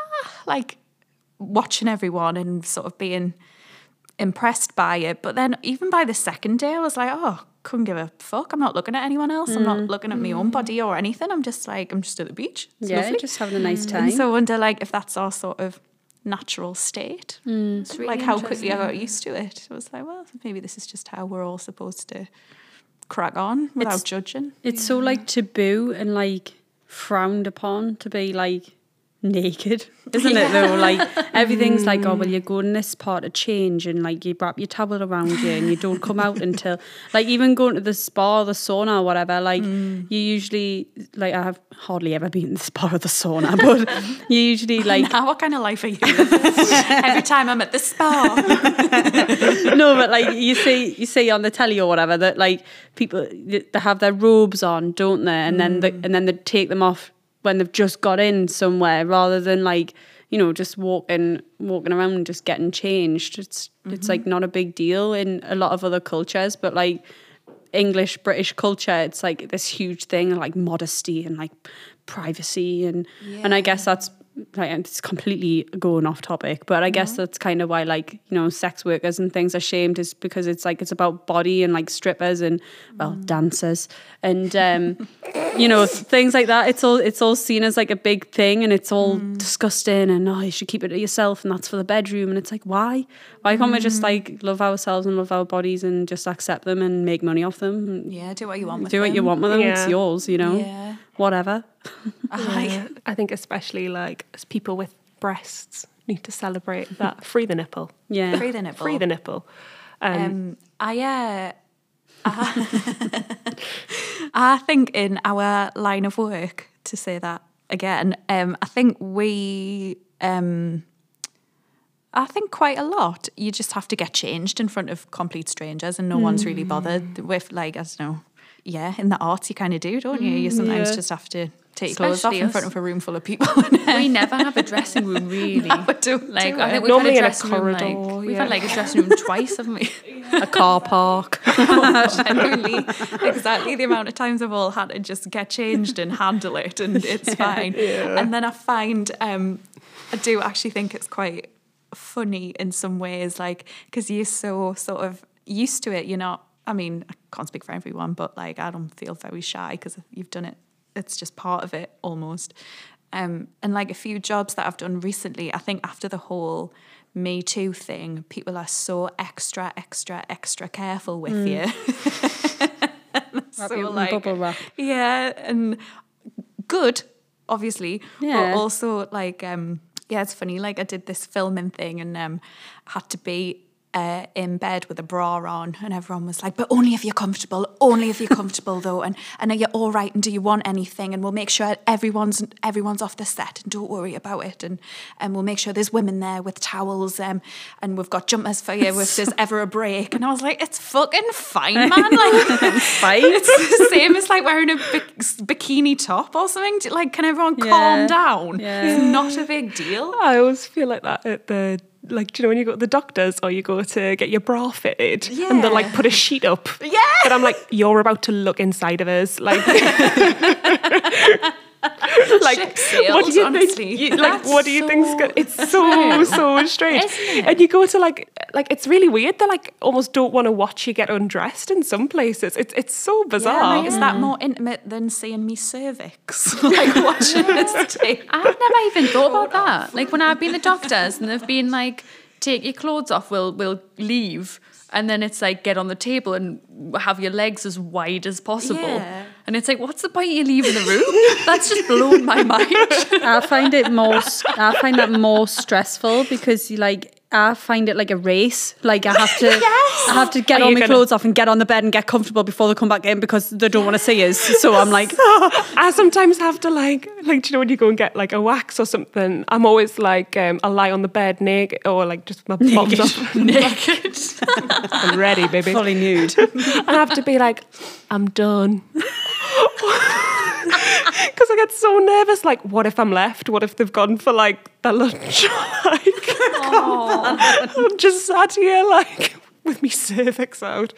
Like watching everyone and sort of being impressed by it. But then even by the second day, I was like, oh, couldn't give a fuck. I'm not looking at anyone else. I'm not looking at my own body or anything. I'm just like, I'm just at the beach. It's Yeah, lovely. just having a nice time. And so I wonder like if that's our sort of natural state. It's really Like how quickly I interesting. got used to it. I was like, well, maybe this is just how we're all supposed to crack on without It's- judging. It's so like taboo and like frowned upon to be like naked, isn't it though? Like everything's like, oh well, you're going in this part of change and like you wrap your towel around you and you don't come out until like even going to the spa or the sauna or whatever, like you usually like I have hardly ever been in the spa or the sauna, but you usually like Now, what kind of life are you living? Every time I'm at the spa. no, but like you see, you see on the telly or whatever that like people they have their robes on, don't they? And then the, and then they take them off when they've just got in somewhere, rather than like you know just walking walking around and just getting changed. It's it's like not a big deal in a lot of other cultures, but like English British culture, it's like this huge thing like modesty and like privacy and and I guess that's like it's completely going off topic, but I guess that's kind of why like you know sex workers and things are shamed, is because it's like it's about body and like strippers and well dancers and um you know things like that. It's all it's all seen as like a big thing and it's all disgusting and oh you should keep it to yourself and that's for the bedroom, and it's like why why can't we just like love ourselves and love our bodies and just accept them and make money off them and Yeah, do what you want with do what you them. want with them. Yeah. It's yours, you know. Yeah. Whatever. Aye. I think especially like as people with breasts need to celebrate that. Free the nipple. Yeah. Free the nipple. Free the nipple. Um, Um, I, uh, I, I think in our line of work, to say that again, um, I think we um, I think quite a lot. You just have to get changed in front of complete strangers and no mm. one's really bothered with, like, I don't know, yeah, in the arts you kind of do, don't you? You sometimes yeah. just have to take your clothes off in front of a room full of people. We never have a dressing room, really. No, don't like, do I think it. we've Normally had a in a dressing room, corridor, like, we've yeah. had like a dressing room twice, haven't we? A car park. Genuinely, exactly the amount of times I've all had to just get changed and handle it, and it's fine. Yeah. And then I find, um, I do actually think it's quite funny in some ways, like, because you're so sort of used to it. You're not, I mean, I can't speak for everyone, but like, I don't feel very shy because you've done it. It's just part of it almost. Um, and like a few jobs that I've done recently, I think after the whole Me Too thing, people are so extra, extra, extra careful with mm. you. So like, bubble wrap. Yeah, and good, obviously, yeah. but also like, um, yeah, it's funny. Like I did this filming thing and um, had to be uh, in bed with a bra on, and everyone was like, "But only if you're comfortable. Only if you're comfortable, though. And and are you all right? And do you want anything? And we'll make sure everyone's everyone's off the set, and don't worry about it. And and we'll make sure there's women there with towels. Um, and we've got jumpers for you if there's ever a break." And I was like, "It's fucking fine, man. Like it's fine. It's the same as like wearing a bi- bikini top or something. Like, can everyone yeah. calm down? Yeah. It's not a big deal." I always feel like that at the, like, do you know when you go to the doctors or you go to get your bra fitted yeah. and they'll like put a sheet up. Yeah. But I'm like, you're about to look inside of us. Like, like sails, what do you honestly. think? You, like, That's what do you so think's go- It's so, so strange. And you go to like, like it's really weird. They like almost don't want to watch you get undressed in some places. It's it's so bizarre. Yeah, like, is that more intimate than seeing me cervix? Like watching this tape. I've never even thought about that. Like when I've been to doctors and they've been like, take your clothes off, we'll we'll leave. And then it's like, get on the table and have your legs as wide as possible. Yeah. And it's like, what's the point of you leaving the room? That's just blown my mind. I find it more, I find that more stressful because you like, I find it like a race. Like I have to, yes. I have to get Are all you my gonna- clothes off and get on the bed and get comfortable before they come back in because they don't want to see us. So I'm like, I sometimes have to like, like, do you know when you go and get like a wax or something? I'm always like, um, I lie on the bed naked or like just my bottoms up. Naked. I'm ready, baby. fully nude. And I have to be like, I'm done. Because I get so nervous. Like, what if I'm left? What if they've gone for like their lunch? Like, I'm just sat here like with me cervix out.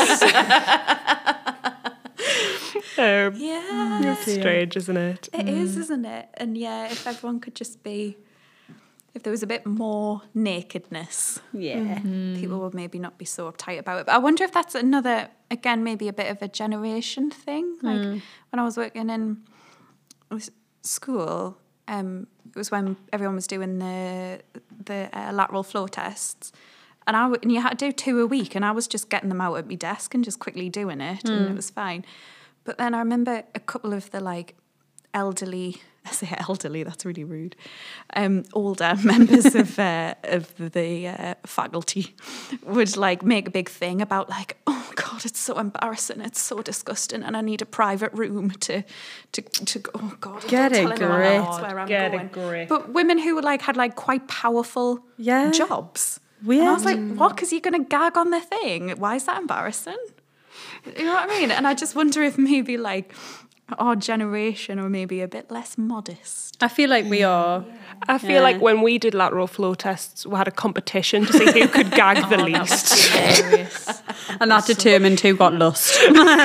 um, Yeah. it's strange, isn't it? It is, isn't it? And yeah, if everyone could just be, if there was a bit more nakedness, Yeah. people would maybe not be so uptight about it. But I wonder if that's another, again, maybe a bit of a generation thing. Like when I was working in school, um, it was when everyone was doing the the uh, lateral flow tests. And I w- and you had to do two a week, and I was just getting them out at my desk and just quickly doing it, mm. and it was fine. But then I remember a couple of the like elderly, I say elderly, that's really rude, um, older members of uh, of the uh, faculty would like make a big thing about like, oh God, it's so embarrassing, it's so disgusting, and I need a private room to to to go. Oh God, I Get don't it tell anyone grip. else where I'm Get it going. grip. But women who were like had like quite powerful Yeah. jobs. Weird. And I was like, what? Because you're going to gag on the thing? Why is that embarrassing? You know what I mean? And I just wonder if maybe like our generation or maybe a bit less modest. I feel like we are. I feel Yeah. like when we did lateral flow tests, we had a competition to see who could gag the least. Hilarious. And that determined who got lust.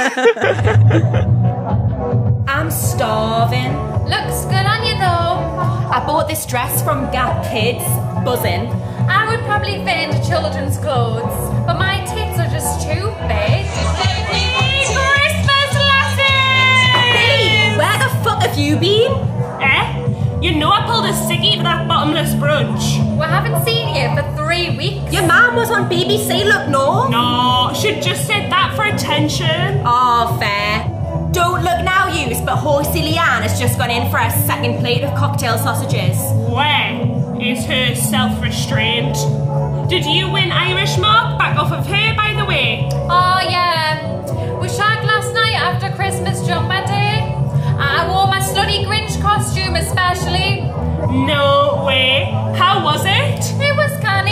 I'm starving. Looks good on you though. I bought this dress from Gap Kids. Buzzing. I would probably fit into children's clothes, but my tits are just too big. Christmas lassie! Hey, where the fuck have you been? Eh? You know I pulled a sickie for that bottomless brunch. We haven't seen you for three weeks. Your mum was on B B C, look, no? No, should just said that for attention. Oh, fair. Don't look now, yous, but Horsey Leanne has just gone in for her second plate of cocktail sausages. Where is her self-restraint? Did you win Irish Mark back off of her, by the way? Oh yeah, we shagged last night after Christmas jumper day. I wore my slutty Grinch costume especially. No way. How was it? It was kind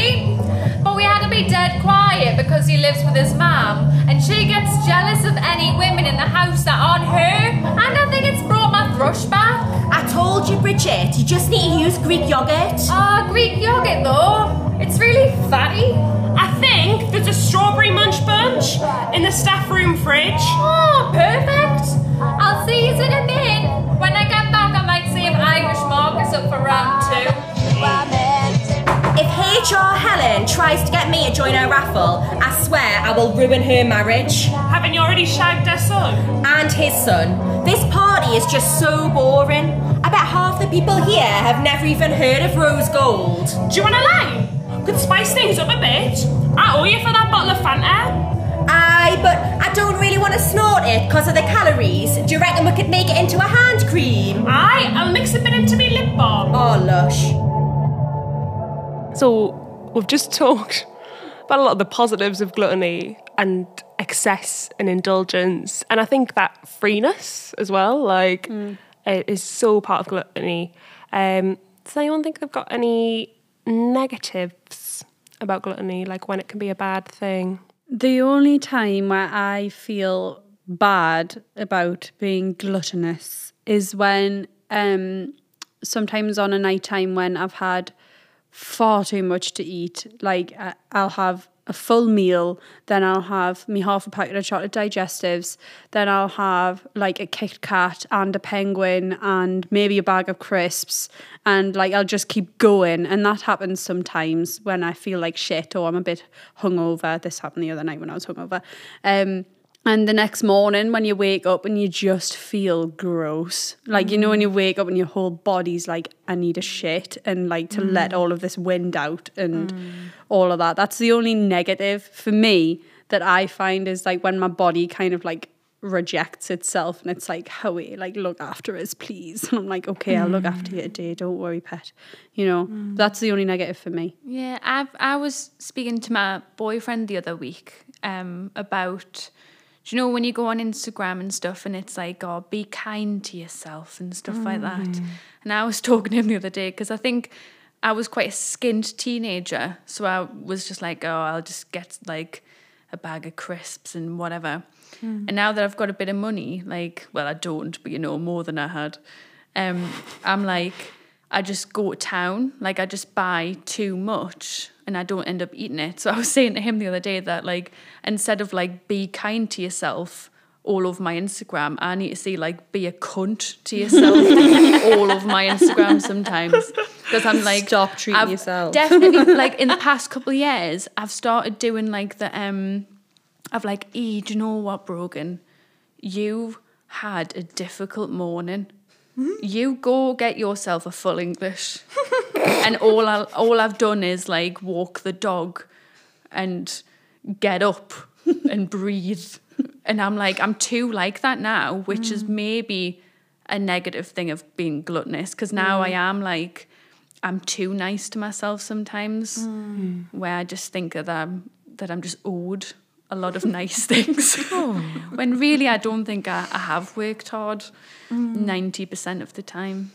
because he lives with his mum, and she gets jealous of any women in the house that aren't her, and I think it's brought my thrush back. I told you, Bridget, you just need to use Greek yogurt. Ah, Greek yogurt though. It's really fatty. I think there's a strawberry munch bunch in the staff room fridge. Oh, perfect. I'll see you in a bit. When I get back, I might see if Irish Marcus up for round two. If H R Helen tries to get me to join her raffle, I swear I will ruin her marriage. Haven't you already shagged her son? And his son. This party is just so boring. I bet half the people here have never even heard of rose gold. Do you want a lime? Could spice things up a bit. I owe you for that bottle of Fanta. Aye, but I don't really want to snort it because of the calories. Do you reckon we could make it into a hand cream? Aye, I'll mix a bit into me lip balm. Oh, lush. So, we've just talked about a lot of the positives of gluttony and excess and indulgence. And I think that freeness as well, like, mm. is so part of gluttony. Um, does anyone think they've got any negatives about gluttony, like when it can be a bad thing? The only time where I feel bad about being gluttonous is when um, sometimes on a night time when I've had far too much to eat. Like I'll have a full meal, then I'll have me half a packet of chocolate digestives, then I'll have like a Kit Kat and a penguin and maybe a bag of crisps, and like I'll just keep going. And that happens sometimes when I feel like shit or I'm a bit hungover. This happened the other night when I was hungover. Um, and the next morning when you wake up and you just feel gross. Like, mm. you know, when you wake up and your whole body's like, I need a shit, and like to mm. let all of this wind out and mm. all of that. That's the only negative for me that I find is like when my body kind of like rejects itself and it's like, Howie, like look after us, please. And I'm like, okay, I'll look after you today. Don't worry, pet. You know, mm. that's the only negative for me. Yeah, I've, I was speaking to my boyfriend the other week um, about... Do you know when you go on Instagram and stuff and it's like, oh, be kind to yourself and stuff mm. like that? And I was talking to him the other day because I think I was quite a skint teenager. So I was just like, oh, I'll just get like a bag of crisps and whatever. Mm. And now that I've got a bit of money, like, well, I don't, but you know, more than I had. Um, I'm like, I just go to town. Like I just buy too much and I don't end up eating it. So I was saying to him the other day that like, instead of like be kind to yourself all over my Instagram, I need to see like be a cunt to yourself all over my Instagram sometimes. Because I'm like, stop treating I've yourself. Definitely like in the past couple of years, I've started doing like the, um, I've like, E, do you know what, Brogan? You had a difficult morning. You go get yourself a full English. And all, I, all I've done is like walk the dog and get up and breathe. And I'm like, I'm too like that now, which mm. is maybe a negative thing of being gluttonous. Because now mm. I am like, I'm too nice to myself sometimes, mm. where I just think that I'm, that I'm just owed a lot of nice things. Oh. When really I don't think I, I have worked hard mm. ninety percent of the time.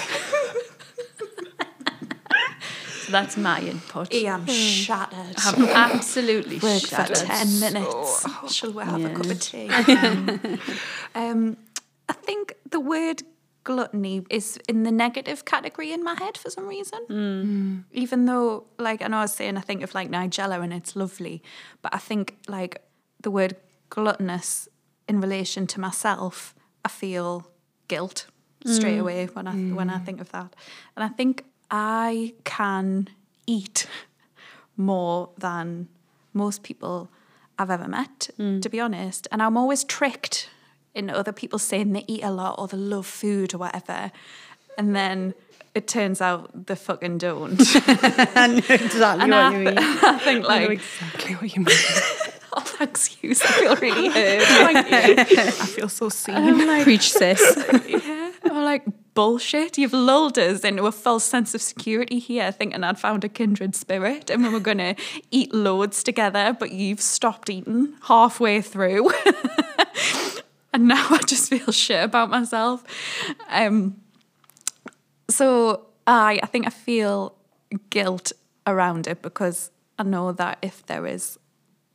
So that's my input. I am shattered. I'm absolutely Work shattered. for ten minutes. Oh, shall we have yes. a cup of tea? um, I think the word gluttony is in the negative category in my head for some reason. Mm. Even though, like, I know I was saying, I think of like Nigella and it's lovely, but I think like the word gluttonous in relation to myself, I feel guilt straight mm. away when I mm. when I think of that. And I think I can eat more than most people I've ever met, mm. to be honest. And I'm always tricked in other people saying they eat a lot or they love food or whatever. And then it turns out they fucking don't. I know exactly and what I, you mean. I think like... I know exactly what you mean. Oh, thanks, you. I feel really hurt. Thank you. I feel so seen. Like, preach, sis. Yeah. I'm like, bullshit. You've lulled us into a false sense of security here, thinking I'd found a kindred spirit and we were going to eat loads together, but you've stopped eating halfway through. And now I just feel shit about myself. Um, so I, I think I feel guilt around it because I know that if there is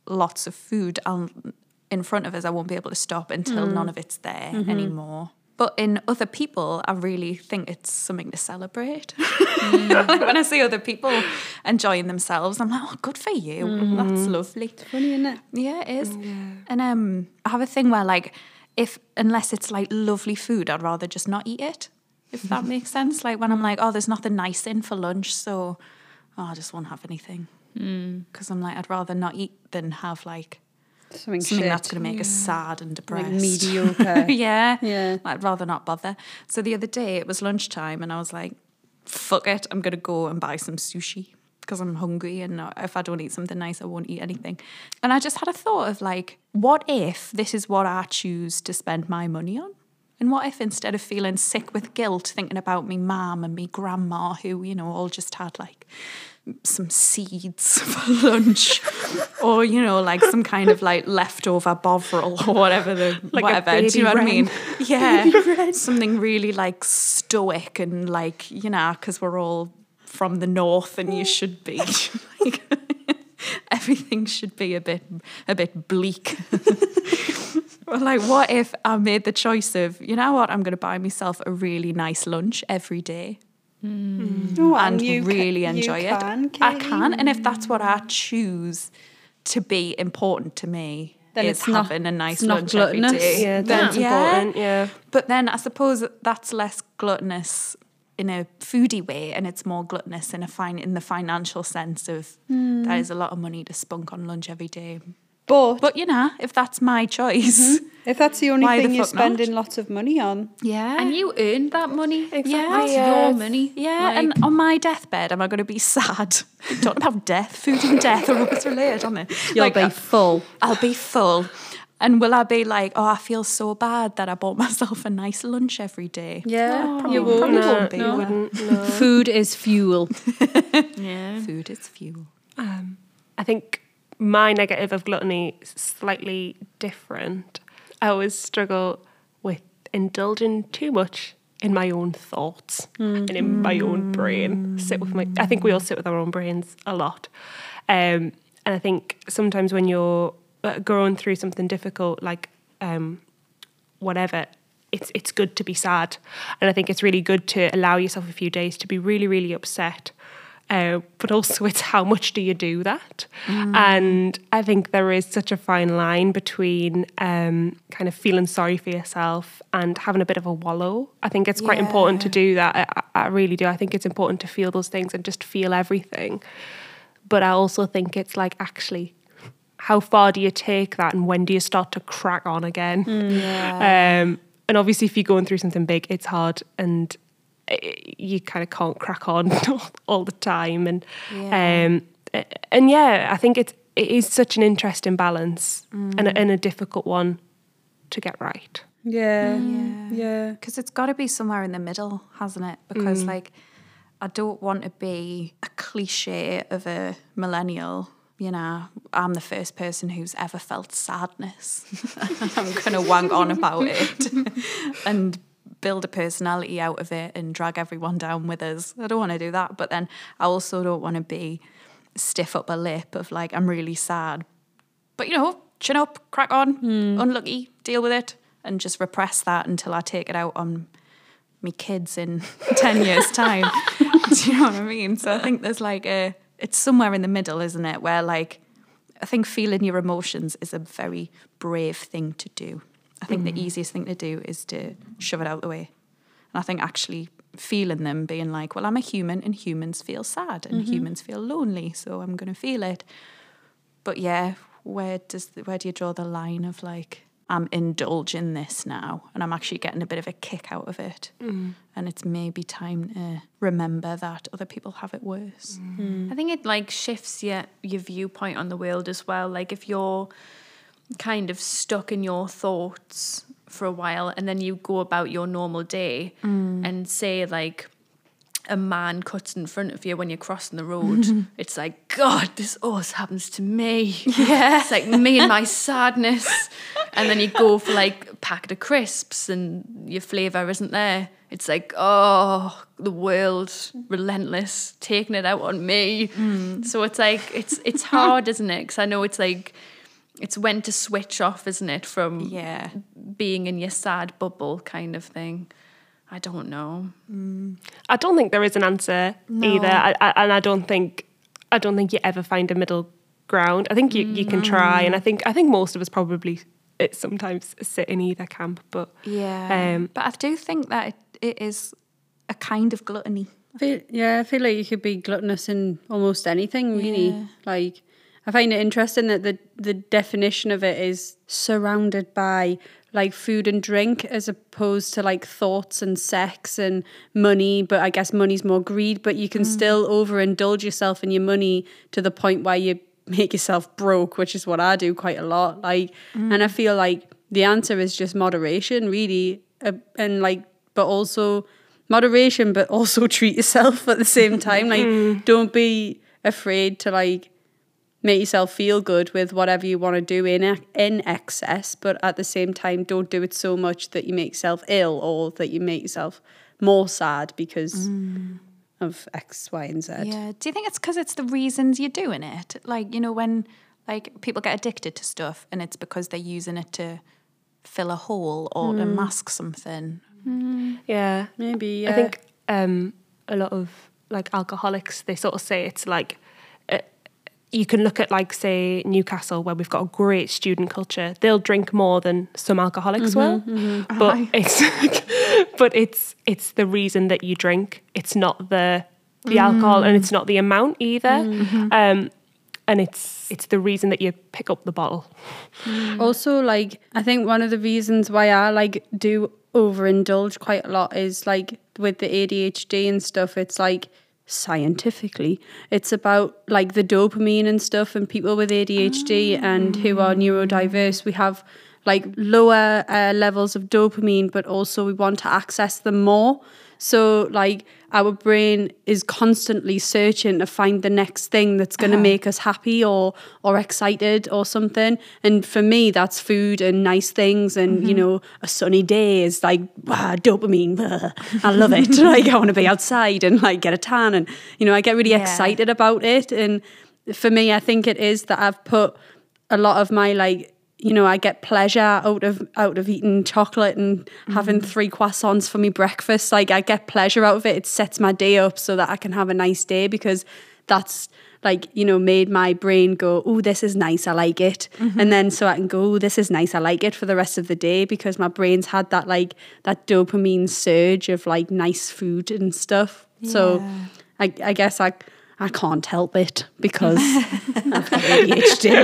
lots of food, I'll, in front of us, I won't be able to stop until mm. none of it's there mm-hmm. anymore. But in other people, I really think it's something to celebrate. Mm. Like when I see other people enjoying themselves, I'm like, oh, good for you. Mm. That's lovely. It's funny, isn't it? Yeah, it is. Yeah. And um, I have a thing where, like, if unless it's like lovely food, I'd rather just not eat it. If that makes sense. Like when I'm like, oh, there's nothing nice in for lunch, so oh, I just won't have anything. Because mm. I'm like, I'd rather not eat than have like something, something shit. that's going to make yeah. us sad and depressed. Like mediocre. yeah. Yeah. I'd rather not bother. So the other day it was lunchtime and I was like, fuck it, I'm going to go and buy some sushi because I'm hungry, and if I don't eat something nice, I won't eat anything. And I just had a thought of like, what if this is what I choose to spend my money on? And what if instead of feeling sick with guilt, thinking about me mum and me grandma, who, you know, all just had like some seeds for lunch, or, you know, like some kind of like leftover bovril or whatever, the like whatever. Do you know wren. what I mean? Yeah. Something really like stoic and like, you know, because we're all from the north and you should be like, everything should be a bit, a bit bleak. Well, like, what if I made the choice of, you know what, I'm going to buy myself a really nice lunch every day mm. oh, and, and you really ca- enjoy you it? Can, I can. And if that's what I choose to be important to me, then is it's having not, a nice it's not lunch every gluttonous. day. Yeah, then, that's important, yeah. But then I suppose that's less gluttonous in a foodie way, and it's more gluttonous in a fine in the financial sense of mm. that is a lot of money to spunk on lunch every day. But, but you know, if that's my choice, mm-hmm. if that's the only why thing the you're fuck spending not? lots of money on, yeah, and you earned that money, exactly. That's yeah. your money, yeah. like, and on my deathbed, am I going to be sad? Talking about death, food and death are always related, aren't they? You'll like, be full. I'll be full. And will I be like, oh, I feel so bad that I bought myself a nice lunch every day? Yeah, oh, probably, you won't. probably No, won't be. no, wouldn't, no. Food is fuel. Yeah, food is fuel. Um, I think my negative of gluttony is slightly different. I always struggle with indulging too much in my own thoughts mm. and in my own brain. Sit with my. I think we all sit with our own brains a lot, um, and I think sometimes when you're going through something difficult, like um, whatever, it's it's good to be sad, and I think it's really good to allow yourself a few days to be really, really upset. Uh, but also it's how much do you do that? Mm. And I think there is such a fine line between um, kind of feeling sorry for yourself and having a bit of a wallow. I think it's quite yeah. important to do that. I, I really do. I think it's important to feel those things and just feel everything. But I also think it's like, actually, how far do you take that, and when do you start to crack on again? Mm. Yeah. Um, and obviously if you're going through something big, it's hard, and you kind of can't crack on all the time, and yeah. um, and yeah, I think it's it is such an interesting balance mm. and, a, and a difficult one to get right. Yeah, yeah, yeah. Because it's got to be somewhere in the middle, hasn't it? Because mm. like, I don't want to be a cliche of a millennial. You know, I'm the first person who's ever felt sadness. I'm gonna wank on about it and build a personality out of it and drag everyone down with us. I don't want to do that. But then I also don't want to be stiff upper lip of like, I'm really sad. But, you know, chin up, crack on, mm. unlucky, deal with it, and just repress that until I take it out on me kids in ten years' time. Do you know what I mean? So I think there's like a, it's somewhere in the middle, isn't it? Where like, I think feeling your emotions is a very brave thing to do. I think mm. the easiest thing to do is to shove it out the way. And I think actually feeling them, being like, well, I'm a human and humans feel sad and mm-hmm. humans feel lonely, so I'm going to feel it. But yeah, where does the, where do you draw the line of like, I'm indulging this now and I'm actually getting a bit of a kick out of it. Mm. And it's maybe time to remember that other people have it worse. Mm. I think it like shifts your, your viewpoint on the world as well. Like if you're kind of stuck in your thoughts for a while and then you go about your normal day mm. and say like a man cuts in front of you when you're crossing the road, it's like, God, this always happens to me. Yeah. It's like me and my sadness. And then you go for like a packet of crisps and your flavour isn't there. It's like, oh, the world, relentless, taking it out on me. Mm. So it's like, it's it's hard, isn't it? Because I know it's like, it's when to switch off, isn't it, from Yeah. being in your sad bubble kind of thing. I don't know. I don't think there is an answer either, I, I, and I don't think I don't think you ever find a middle ground. I think you, you can try, and I think I think most of us probably it sometimes sit in either camp. But Yeah. um, but I do think that it, it is a kind of gluttony. I feel, yeah, I feel like you could be gluttonous in almost anything, really. Yeah. Like, I find it interesting that the, the definition of it is surrounded by like food and drink as opposed to like thoughts and sex and money. But I guess money's more greed, but you can still overindulge yourself in your money to the point where you make yourself broke, which is what I do quite a lot. Like, and I feel like the answer is just moderation, really. Uh, and like, but also moderation, but also treat yourself at the same time. Like, don't be afraid to like make yourself feel good with whatever you want to do in in excess, but at the same time, don't do it so much that you make yourself ill or that you make yourself more sad because of X, Y, and Z. Yeah. Do you think it's because it's the reasons you're doing it? Like, you know, when like people get addicted to stuff and it's because they're using it to fill a hole or to mask something. yeah, Maybe, yeah. I think um, a lot of like alcoholics, they sort of say it's like uh, you can look at like say Newcastle where we've got a great student culture. They'll drink more than some alcoholics will, but Aye. it's but it's it's the reason that you drink. It's not the the alcohol and it's not the amount either. Um, and it's it's the reason that you pick up the bottle. Also, like, I think one of the reasons why I like do overindulge quite a lot is like with the A D H D and stuff, it's like scientifically it's about like the dopamine and stuff, and people with A D H D and who are neurodiverse, we have like lower uh, levels of dopamine, but also we want to access them more. So like our brain is constantly searching to find the next thing that's going to make us happy or or excited or something. And for me, that's food and nice things. And, you know, a sunny day is like, wow, dopamine. Blah. I love it. Like, I want to be outside and like get a tan. And, you know, I get really Yeah. excited about it. And for me, I think it is that I've put a lot of my like, you know, I get pleasure out of out of eating chocolate and having three croissants for me breakfast. Like, I get pleasure out of it. It sets my day up so that I can have a nice day, because that's like, you know, made my brain go, oh, this is nice, I like it. And then so I can go, oh, this is nice, I like it for the rest of the day, because my brain's had that like that dopamine surge of like nice food and stuff. So I, I guess I I can't help it because I've got A D H D.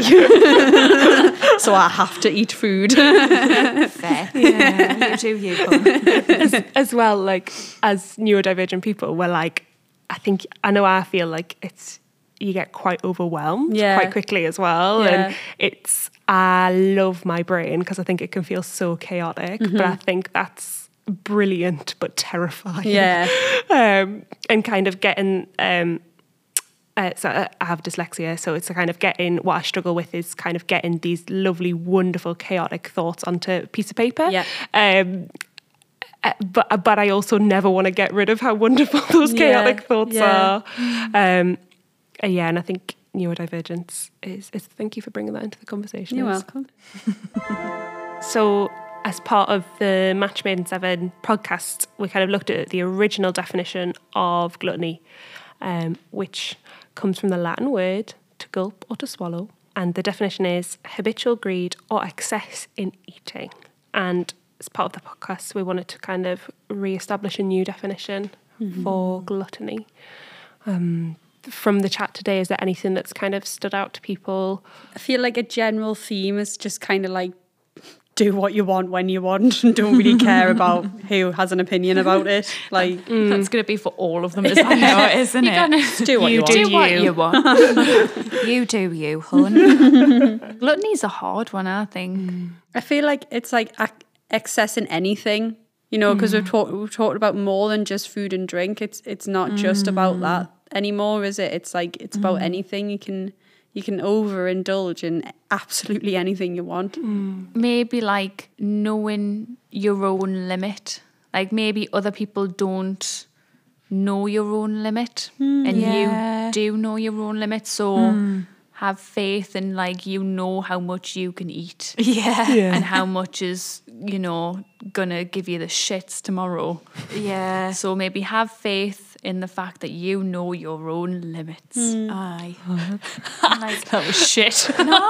So I have to eat food. Fair. Yeah. You do you, Paul. as, as well, like as neurodivergent people, we're like, I think I know I feel like it's you get quite overwhelmed Yeah. quite quickly as well, Yeah. and it's I love my brain because I think it can feel so chaotic, but I think that's brilliant but terrifying. Yeah. um, and kind of getting. Um, Uh, so I have dyslexia, so it's a kind of getting, what I struggle with is kind of getting these lovely, wonderful, chaotic thoughts onto a piece of paper. Yeah. Um, uh, but but I also never want to get rid of how wonderful those chaotic Yeah, thoughts yeah. are. Um, uh, yeah, and I think neurodivergence is, is, thank you for bringing that into the conversation. You're It's- welcome. So as part of the Match Made in Seven podcast, we kind of looked at the original definition of gluttony, um, which comes from the Latin word to gulp or to swallow. And the definition is habitual greed or excess in eating. And as part of the podcast, we wanted to kind of re-establish a new definition for gluttony. Um, from the chat today, is there anything that's kind of stood out to people? I feel like a general theme is just kind of like, do what you want when you want and don't really care about who has an opinion about it. Like, That's going to be for all of them, isn't it? No, isn't it? do what you, You want. do Do what you. you want. You do you, hun. Gluttony's a hard one, I think. I feel like it's like ac- excess in anything, you know, because we've talked we've talked about more than just food and drink. It's it's not just about that anymore, is it? It's like it's about anything. You can you can overindulge in absolutely anything you want. Maybe like knowing your own limit. Like maybe other people don't know your own limit and Yeah. you do know your own limit. So have faith in, like, you know how much you can eat. Yeah. Yeah. And how much is, you know, gonna give you the shits tomorrow. Yeah. So maybe have faith in the fact that you know your own limits. Aye. Like, that was shit.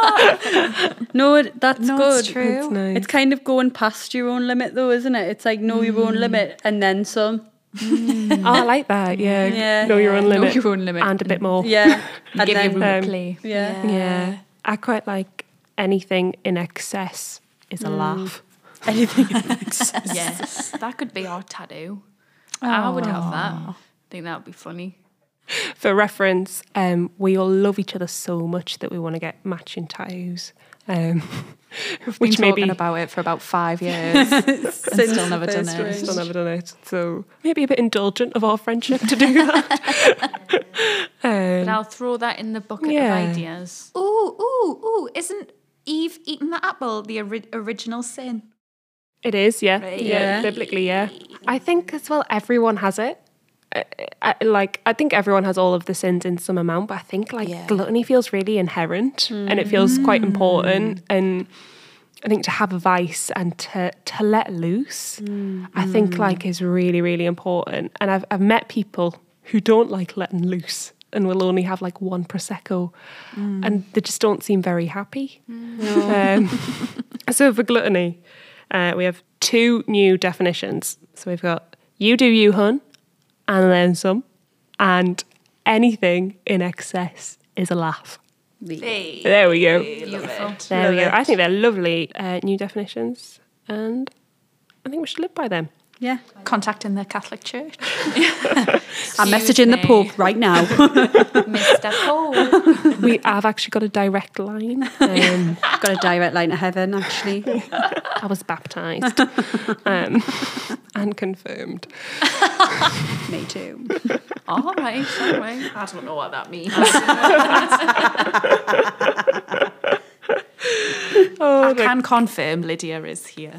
No, that's No, good. it's true. It's nice. It's kind of going past your own limit, though, isn't it? It's like know your own limit and then some. Oh, I like that. Yeah. Yeah. Know your own Know limit. your own limit. And a bit more. Yeah, and Give you then room um, to play. yeah. Yeah. I quite like anything in excess is a laugh. Anything. Yes, that could be our tattoo. I would have that. I think that would be funny. For reference, um, we all love each other so much that we want to get matching tattoos. Um, We've been which talking maybe about it for about five years. and still never done first it. range. still never done it. So maybe a bit indulgent of our friendship to do that. But um, I'll throw that in the bucket Yeah. of ideas. Ooh, ooh, ooh. Isn't Eve eating the apple the ori- original sin? it is, yeah. Right. yeah, Yeah. biblically, yeah. I think as well, everyone has it. I, I, like I think everyone has all of the sins in some amount, but I think like Yeah. gluttony feels really inherent and it feels quite important. And I think to have a vice and to to let loose, I think like is really really important. And I've I've met people who don't like letting loose and will only have like one prosecco, and they just don't seem very happy. Um, so for gluttony, uh, we have two new definitions. So we've got you do you, hun. And then some, and anything in excess is a laugh. Hey. There we go. Beautiful. There we Love go. it. I think they're lovely uh, new definitions, and I think we should live by them. Yeah. Contacting the Catholic Church. I'm messaging the Pope right now. Mister Pope. We have actually got a direct line. Um, Got a direct line to heaven, actually. I was baptised um, and confirmed. Me too. All right, all right. I don't know what that means. Oh, I can confirm Lydia is here.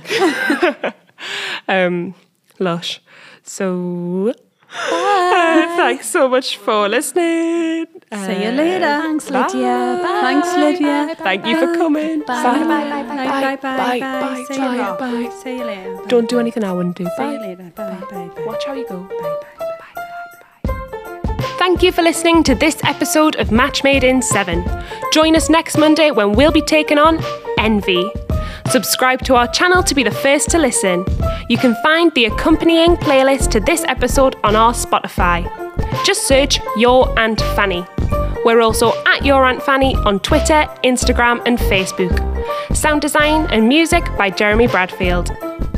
um, lush. So, uh, thanks so much for listening. See you later. Thanks, Lydia. Bye. Thanks, Lydia. Thank you for coming. Bye. Bye. Bye. Bye. Bye, bye, Bye, bye, bye, See bye, you later. bye. See you later. Don't do anything I wouldn't do. See you Bye. later. Bye, bye, bye. Watch how you go. Bye, bye, bye, bye. Thank you for listening to this episode of Match Made in seven. Join us next Monday when we'll be taking on Envy. Subscribe to our channel to be the first to listen. You can find the accompanying playlist to this episode on our Spotify. Just search Your Aunt Fanny. We're also at Your Aunt Fanny on Twitter, Instagram and Facebook. Sound design and music by Jeremy Bradfield.